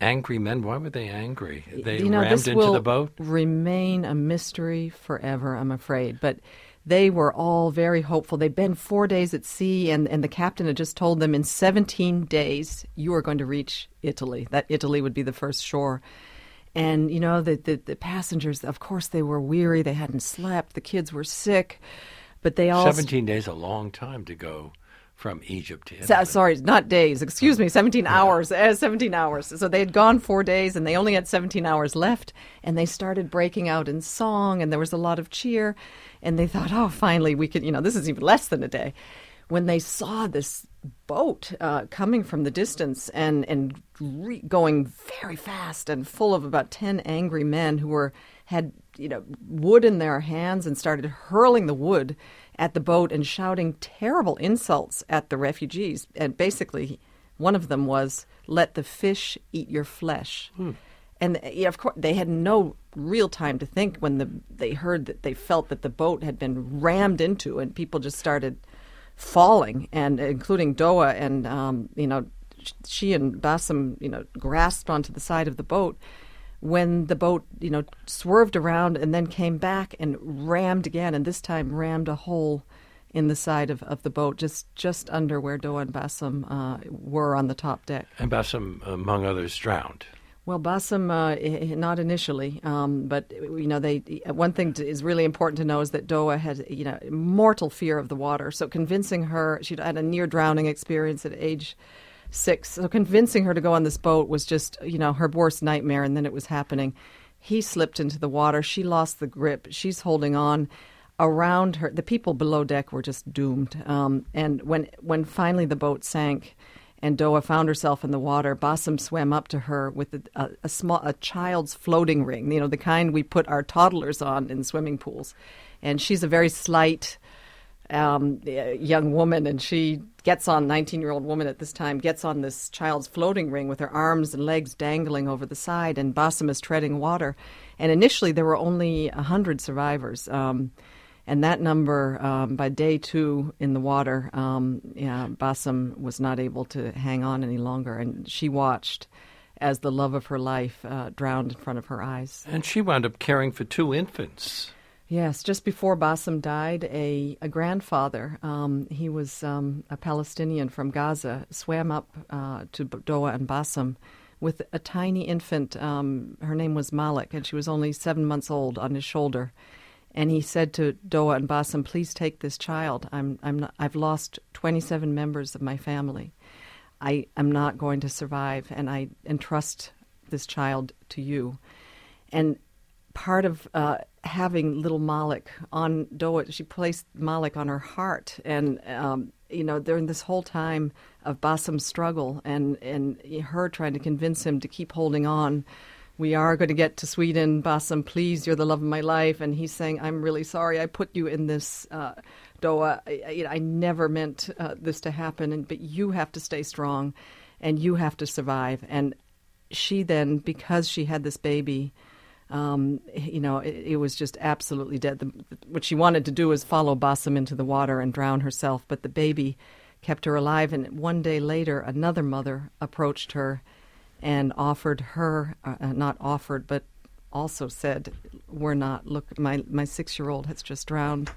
angry men. Why were they angry? They you know, rammed this into will the boat? remain a mystery forever, I'm afraid. But they were all very hopeful. They'd been four days at sea, and, and the captain had just told them in seventeen days, you are going to reach Italy. That Italy would be the first shore. And, you know, the, the, the passengers, of course, they were weary. They hadn't slept. The kids were sick. But they all... seventeen days, a long time to go from Egypt to Italy. So, sorry, not days. Excuse me, seventeen hours. Uh, seventeen hours. So they had gone four days, and they only had seventeen hours left. And they started breaking out in song, and there was a lot of cheer. And they thought, oh, finally, we could, you know, this is even less than a day. When they saw this boat uh, coming from the distance and, and re- going very fast and full of about ten angry men who were had, you know, wood in their hands and started hurling the wood at the boat and shouting terrible insults at the refugees. And basically, one of them was, let the fish eat your flesh. Hmm. And yeah, of course, they had no real time to think when the, they heard that they felt that the boat had been rammed into, and people just started falling, and including Doa. And, um, you know, she and Bassem, you know, grasped onto the side of the boat when the boat, you know, swerved around and then came back and rammed again, and this time rammed a hole in the side of, of the boat, just, just under where Doa and Bassem uh, were on the top deck. And Bassem, among others, drowned. Well, Bassem, uh, not initially, um, but you know, they. One thing to, is really important to know is that Doa had, you know, mortal fear of the water. So convincing her, she'd had a near drowning experience at age six. So convincing her to go on this boat was just, you know, her worst nightmare. And then it was happening. He slipped into the water. She lost the grip. She's holding on. Around her, the people below deck were just doomed. Um, and when when finally the boat sank, and Doa found herself in the water, Bassem swam up to her with a, a, a small, a child's floating ring, you know, the kind we put our toddlers on in swimming pools. And she's a very slight um, young woman, and she gets on, nineteen-year-old woman at this time, gets on this child's floating ring with her arms and legs dangling over the side, and Bassem is treading water. And initially there were only one hundred survivors. Um, And that number, um, by day two in the water, um, yeah, Bassem was not able to hang on any longer. And she watched as the love of her life uh, drowned in front of her eyes. And she wound up caring for two infants. Yes, just before Bassem died, a, a grandfather, um, he was um, a Palestinian from Gaza, swam up uh, to Doa and Bassem with a tiny infant. Um, her name was Malik, and she was only seven months old, on his shoulder. And he said to Doa and Bassem, please take this child. I'm, I'm not, I've lost twenty-seven members of my family. I am not going to survive, and I entrust this child to you. And part of uh, having little Malik on Doa, she placed Malik on her heart. And, um, you know, during this whole time of Bassem's struggle and, and her trying to convince him to keep holding on, we are going to get to Sweden, Bassem, please, you're the love of my life. And he's saying, I'm really sorry I put you in this, uh, Doa. I, I never meant uh, this to happen, and, but you have to stay strong, and you have to survive. And she then, because she had this baby, um, you know, it, it was just absolutely dead. The, what she wanted to do was follow Bassem into the water and drown herself, but the baby kept her alive. And one day later, another mother approached her and offered her, uh, not offered, but also said, we're not, look, my, my six-year-old has just drowned.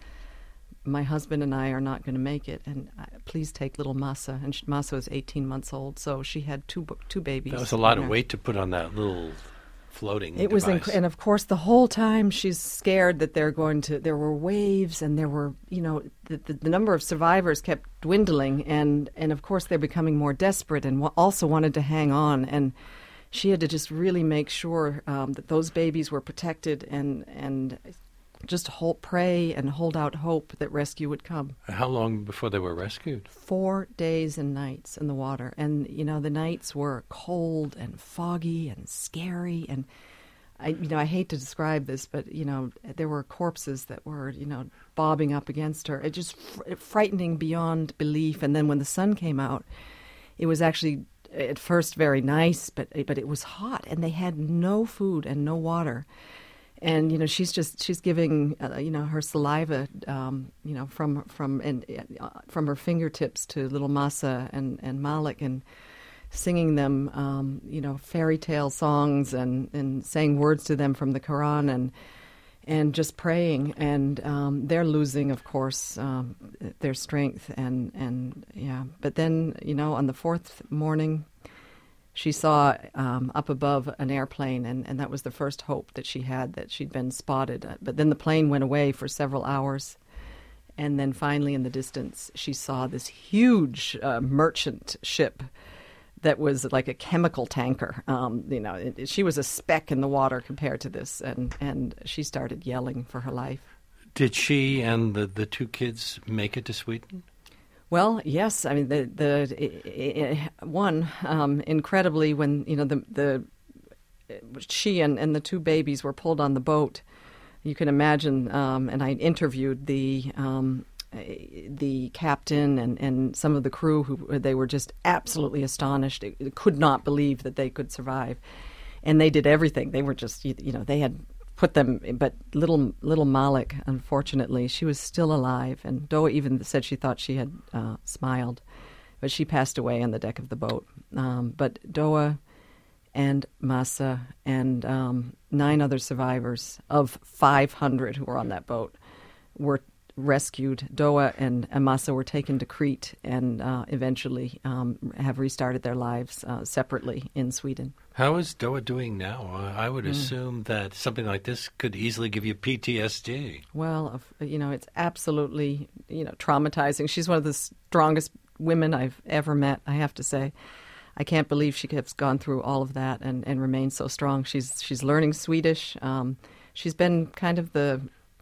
My husband and I are not going to make it, and uh, please take little Masa. And she, Masa was eighteen months old, so she had two two babies. That was a lot of weight to put on that little floating It device. was, inc- and of course, the whole time she's scared that they're going to. There were waves, and there were, you know, the, the, the number of survivors kept dwindling, and and of course they're becoming more desperate, and w- also wanted to hang on, and she had to just really make sure um, that those babies were protected, and and just hold, pray and hold out hope that rescue would come. How long before they were rescued? Four days and nights in the water. And, you know, the nights were cold and foggy and scary. And, I, you know, I hate to describe this, but, you know, there were corpses that were, you know, bobbing up against her. It just fr- frightening beyond belief. And then when the sun came out, it was actually at first very nice, but but it was hot. And they had no food and no water. And, you know, she's just, she's giving, uh, you know, her saliva, um, you know, from from and uh, from her fingertips to little Masa and, and Malik. And singing them, um, you know, fairy tale songs and, and saying words to them from the Quran and and just praying. And um, they're losing, of course, um, their strength. And, and, yeah. But then, you know, on the fourth morning, she saw um, up above an airplane, and, and that was the first hope that she had, that she'd been spotted. But then the plane went away for several hours. And then finally in the distance, she saw this huge uh, merchant ship that was like a chemical tanker. Um, you know, it, she was a speck in the water compared to this, and, and she started yelling for her life. Did she and the, the two kids make it to Sweden? Well, yes. I mean, the the it, it, one um, incredibly, when you know the the she and, and the two babies were pulled on the boat. You can imagine, um, and I interviewed the um, the captain and, and some of the crew who they were just absolutely astonished. They could not believe that they could survive, and they did everything. They were just, you know, they had put them, but little little Malik, unfortunately, she was still alive, and Doa even said she thought she had uh, smiled, but she passed away on the deck of the boat. Um, but Doa and Masa and um, nine other survivors of five hundred who were on that boat were rescued. Doa and Masa were taken to Crete and uh, eventually um, have restarted their lives uh, separately in Sweden. How is Doa doing now? Uh, I would mm. assume that something like this could easily give you P T S D. Well, you know, it's absolutely, you know, traumatizing. She's one of the strongest women I've ever met, I have to say. I can't believe she has gone through all of that and, and remains so strong. She's she's learning Swedish. Um, she's been kind of the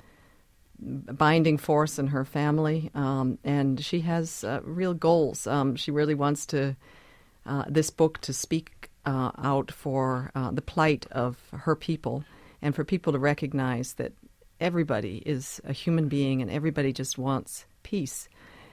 binding force in her family, um, and she has uh, real goals. Um, she really wants to uh, this book to speak uh, out for uh, the plight of her people, and for people to recognize that everybody is a human being and everybody just wants peace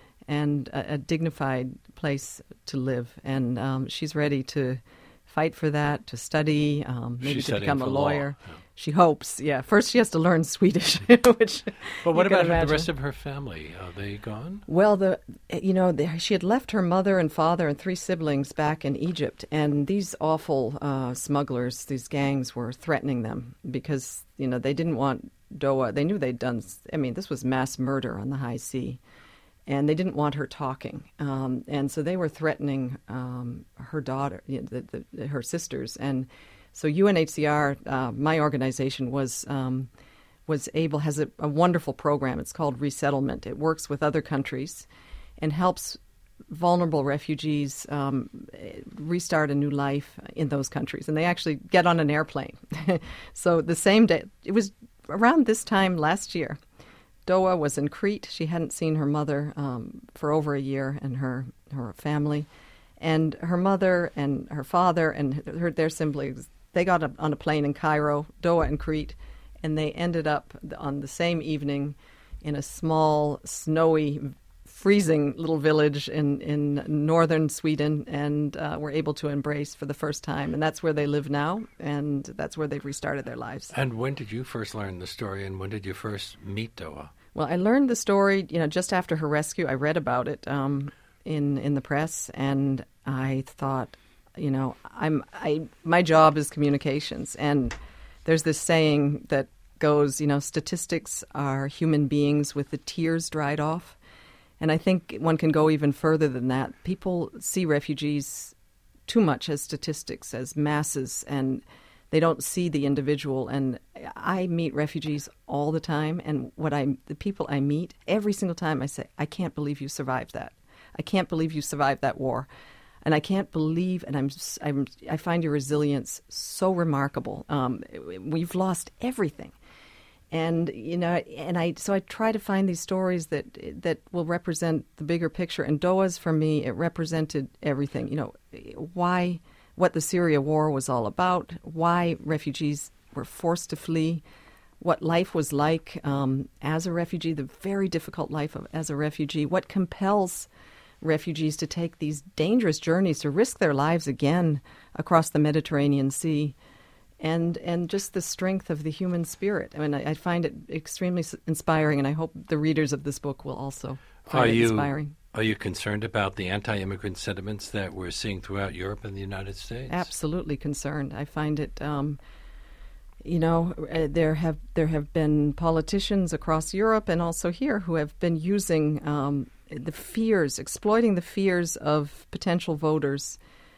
and a, a dignified place to live. And um, she's ready to fight for that, to study, um, maybe she's to become a lawyer. Law. Yeah. She hopes, yeah. First she has to learn Swedish, which But what about imagine. the rest of her family? Are they gone? Well, the you know, the, she had left her mother and father and three siblings back in Egypt, and these awful uh, smugglers, these gangs, were threatening them because, you know, they didn't want Doa. They knew they'd done, I mean, this was mass murder on the high sea. And they didn't want her talking, um, and so they were threatening um, her daughter, you know, the, the, her sisters, and so U N H C R, uh, my organization, was um, was able has a, a wonderful program. It's called Resettlement. It works with other countries and helps vulnerable refugees um, restart a new life in those countries, and they actually get on an airplane. So the same day, it was around this time last year. Doa was in Crete. She hadn't seen her mother um, for over a year and her, her family. And her mother and her father and her, their siblings, they got on a plane in Cairo, Doa and Crete, and they ended up on the same evening in a small, snowy, freezing little village in, in northern Sweden, and uh, were able to embrace for the first time. And that's where they live now, and that's where they've restarted their lives. And when did you first learn the story, and when did you first meet Doa? Well, I learned the story, you know, just after her rescue. I read about it um, in in the press, and I thought, you know, I'm I my job is communications, and there's this saying that goes, you know, statistics are human beings with the tears dried off, and I think one can go even further than that. People see refugees too much as statistics, as masses, and they don't see the individual. And I meet refugees all the time, and what I the people I meet, every single time I say, I can't believe you survived that. I can't believe you survived that war. And I can't believe, and I'm, I'm I find your resilience so remarkable. Um, we've lost everything. And, you know, and I so I try to find these stories that that will represent the bigger picture. And Doa's, for me, it represented everything. You know, why, what the Syria war was all about, why refugees were forced to flee, what life was like um, as a refugee, the very difficult life of, as a refugee, what compels refugees to take these dangerous journeys, to risk their lives again across the Mediterranean Sea. And and just the strength of the human spirit. I mean, I, I find it extremely inspiring, and I hope the readers of this book will also find are it you, inspiring. Are you concerned about the anti-immigrant sentiments that we're seeing throughout Europe and the United States? Absolutely concerned. I find it, um, you know, uh, there have there have been politicians across Europe and also here who have been using um, the fears, exploiting the fears of potential voters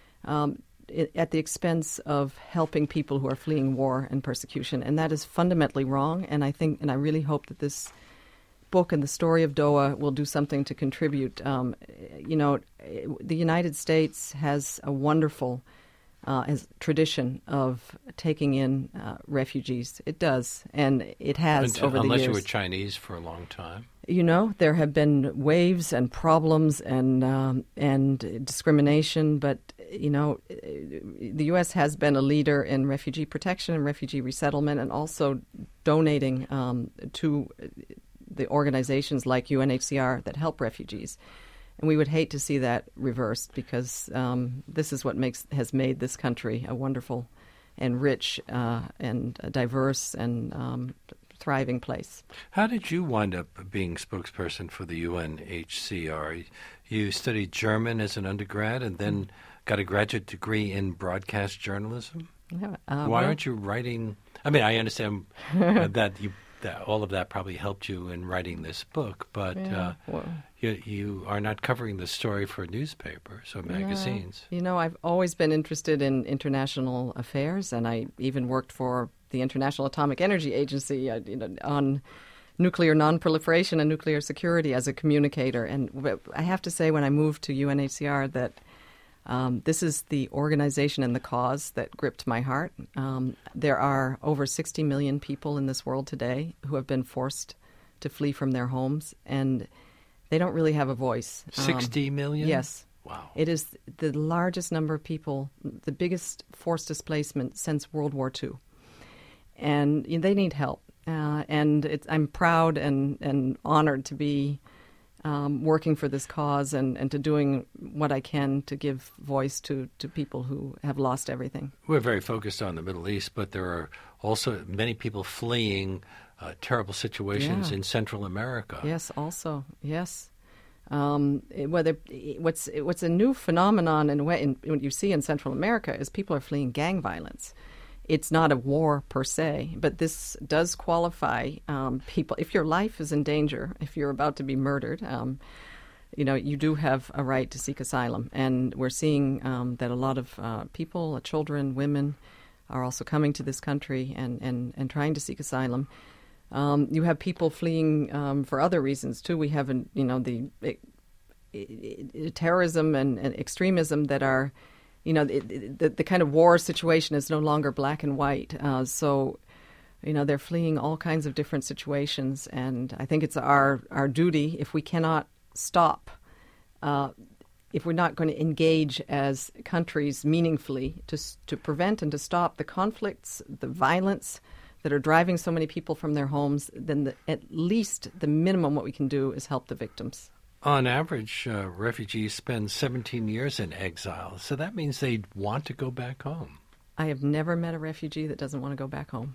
um, i- at the expense of helping people who are fleeing war and persecution, and that is fundamentally wrong. And I think, and I really hope that this book and the story of Doa will do something to contribute. Um, you know, the United States has a wonderful uh, as tradition of taking in uh, refugees. It does, and it has Until, over the unless years. you were Chinese for a long time. You know, there have been waves and problems and um, and discrimination, but you know, the U S has been a leader in refugee protection and refugee resettlement, and also donating um, to the organizations like U N H C R that help refugees. And we would hate to see that reversed, because um, this is what makes has made this country a wonderful and rich uh, and diverse and um, thriving place. How did you wind up being spokesperson for the U N H C R? You studied German as an undergrad and then got a graduate degree in broadcast journalism? Yeah, uh, Why well, aren't you writing? I mean, I understand uh, that you that all of that probably helped you in writing this book, but Yeah, uh, well- you, you are not covering the story for newspapers or magazines. You know, I've always been interested in international affairs, and I even worked for the International Atomic Energy Agency uh, you know, on nuclear non-proliferation and nuclear security as a communicator. And w- I have to say, when I moved to U N H C R, that um, this is the organization and the cause that gripped my heart. Um, there are over sixty million people in this world today who have been forced to flee from their homes, and they don't really have a voice. Um, Sixty million? Yes. Wow. It is the largest number of people, the biggest forced displacement since World War Two. And you know, they need help. Uh, and it's, I'm proud and, and honored to be um, working for this cause and, and to doing what I can to give voice to, to people who have lost everything. We're very focused on the Middle East, but there are also many people fleeing uh, terrible situations Yeah. in Central America. Yes, also, yes. Um, it- whether what's what's a new phenomenon in, a way- in what you see in Central America is people are fleeing gang violence. It's not a war per se, but this does qualify um, people. If your life is in danger, if you're about to be murdered, um, you know, you do have a right to seek asylum. And we're seeing um, that a lot of uh, people, uh, children, women, are also coming to this country and, and, and trying to seek asylum. Um, you have people fleeing um, for other reasons too. We have, an, you know, the it, it, terrorism and, and extremism that are, you know, it, the the kind of war situation is no longer black and white. Uh, so, you know, they're fleeing all kinds of different situations, and I think it's our our duty, if we cannot stop, uh, if we're not going to engage as countries meaningfully to s- to prevent and to stop the conflicts, the violence that are driving so many people from their homes, then the, at least the minimum what we can do is help the victims. On average, uh, refugees spend seventeen years in exile, so that means they want to go back home. I have never met a refugee that doesn't want to go back home.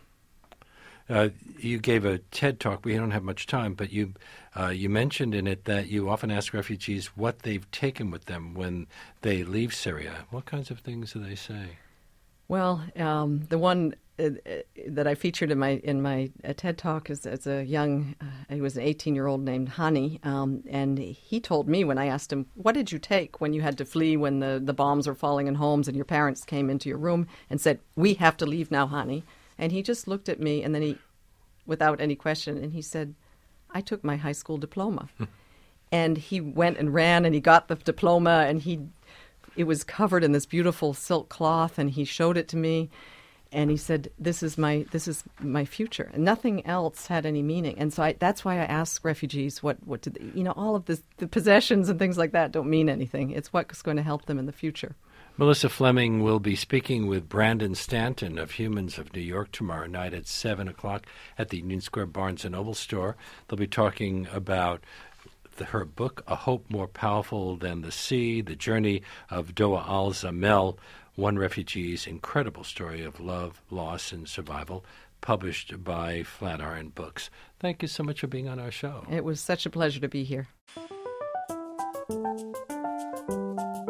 Uh, you gave a TED talk. We don't have much time, but you uh, you mentioned in it that you often ask refugees what they've taken with them when they leave Syria. What kinds of things do they say? Well, um, the one uh, uh, that I featured in my in my uh, TED talk is as a young, uh, he was an eighteen-year-old named Hani, um, and he told me when I asked him, "What did you take when you had to flee when the, the bombs were falling in homes and your parents came into your room and said, 'We have to leave now, Hani'?" And he just looked at me and then he, without any question, and he said, "I took my high school diploma." And he went and ran and he got the diploma, and he. It was covered in this beautiful silk cloth, and he showed it to me, and he said, "This is my this is my future." And nothing else had any meaning. And so I, that's why I ask refugees, what what did they, you know? All of this, the possessions and things like that don't mean anything. It's what's going to help them in the future. Melissa Fleming will be speaking with Brandon Stanton of Humans of New York tomorrow night at seven o'clock at the Union Square Barnes and Noble store. They'll be talking about the, her book, A Hope More Powerful Than the Sea, the journey of Doa Al-Zamel, one refugee's incredible story of love, loss, and survival, published by Flatiron Books. Thank you so much for being on our show. It was such a pleasure to be here.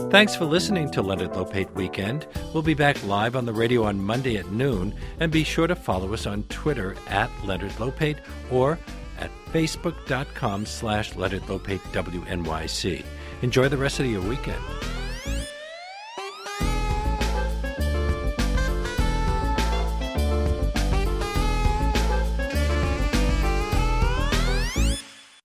Thanks for listening to Leonard Lopate Weekend. We'll be back live on the radio on Monday at noon, and be sure to follow us on Twitter at Leonard Lopate or at facebook.com slash Leonard Lopate WNYC. Enjoy the rest of your weekend.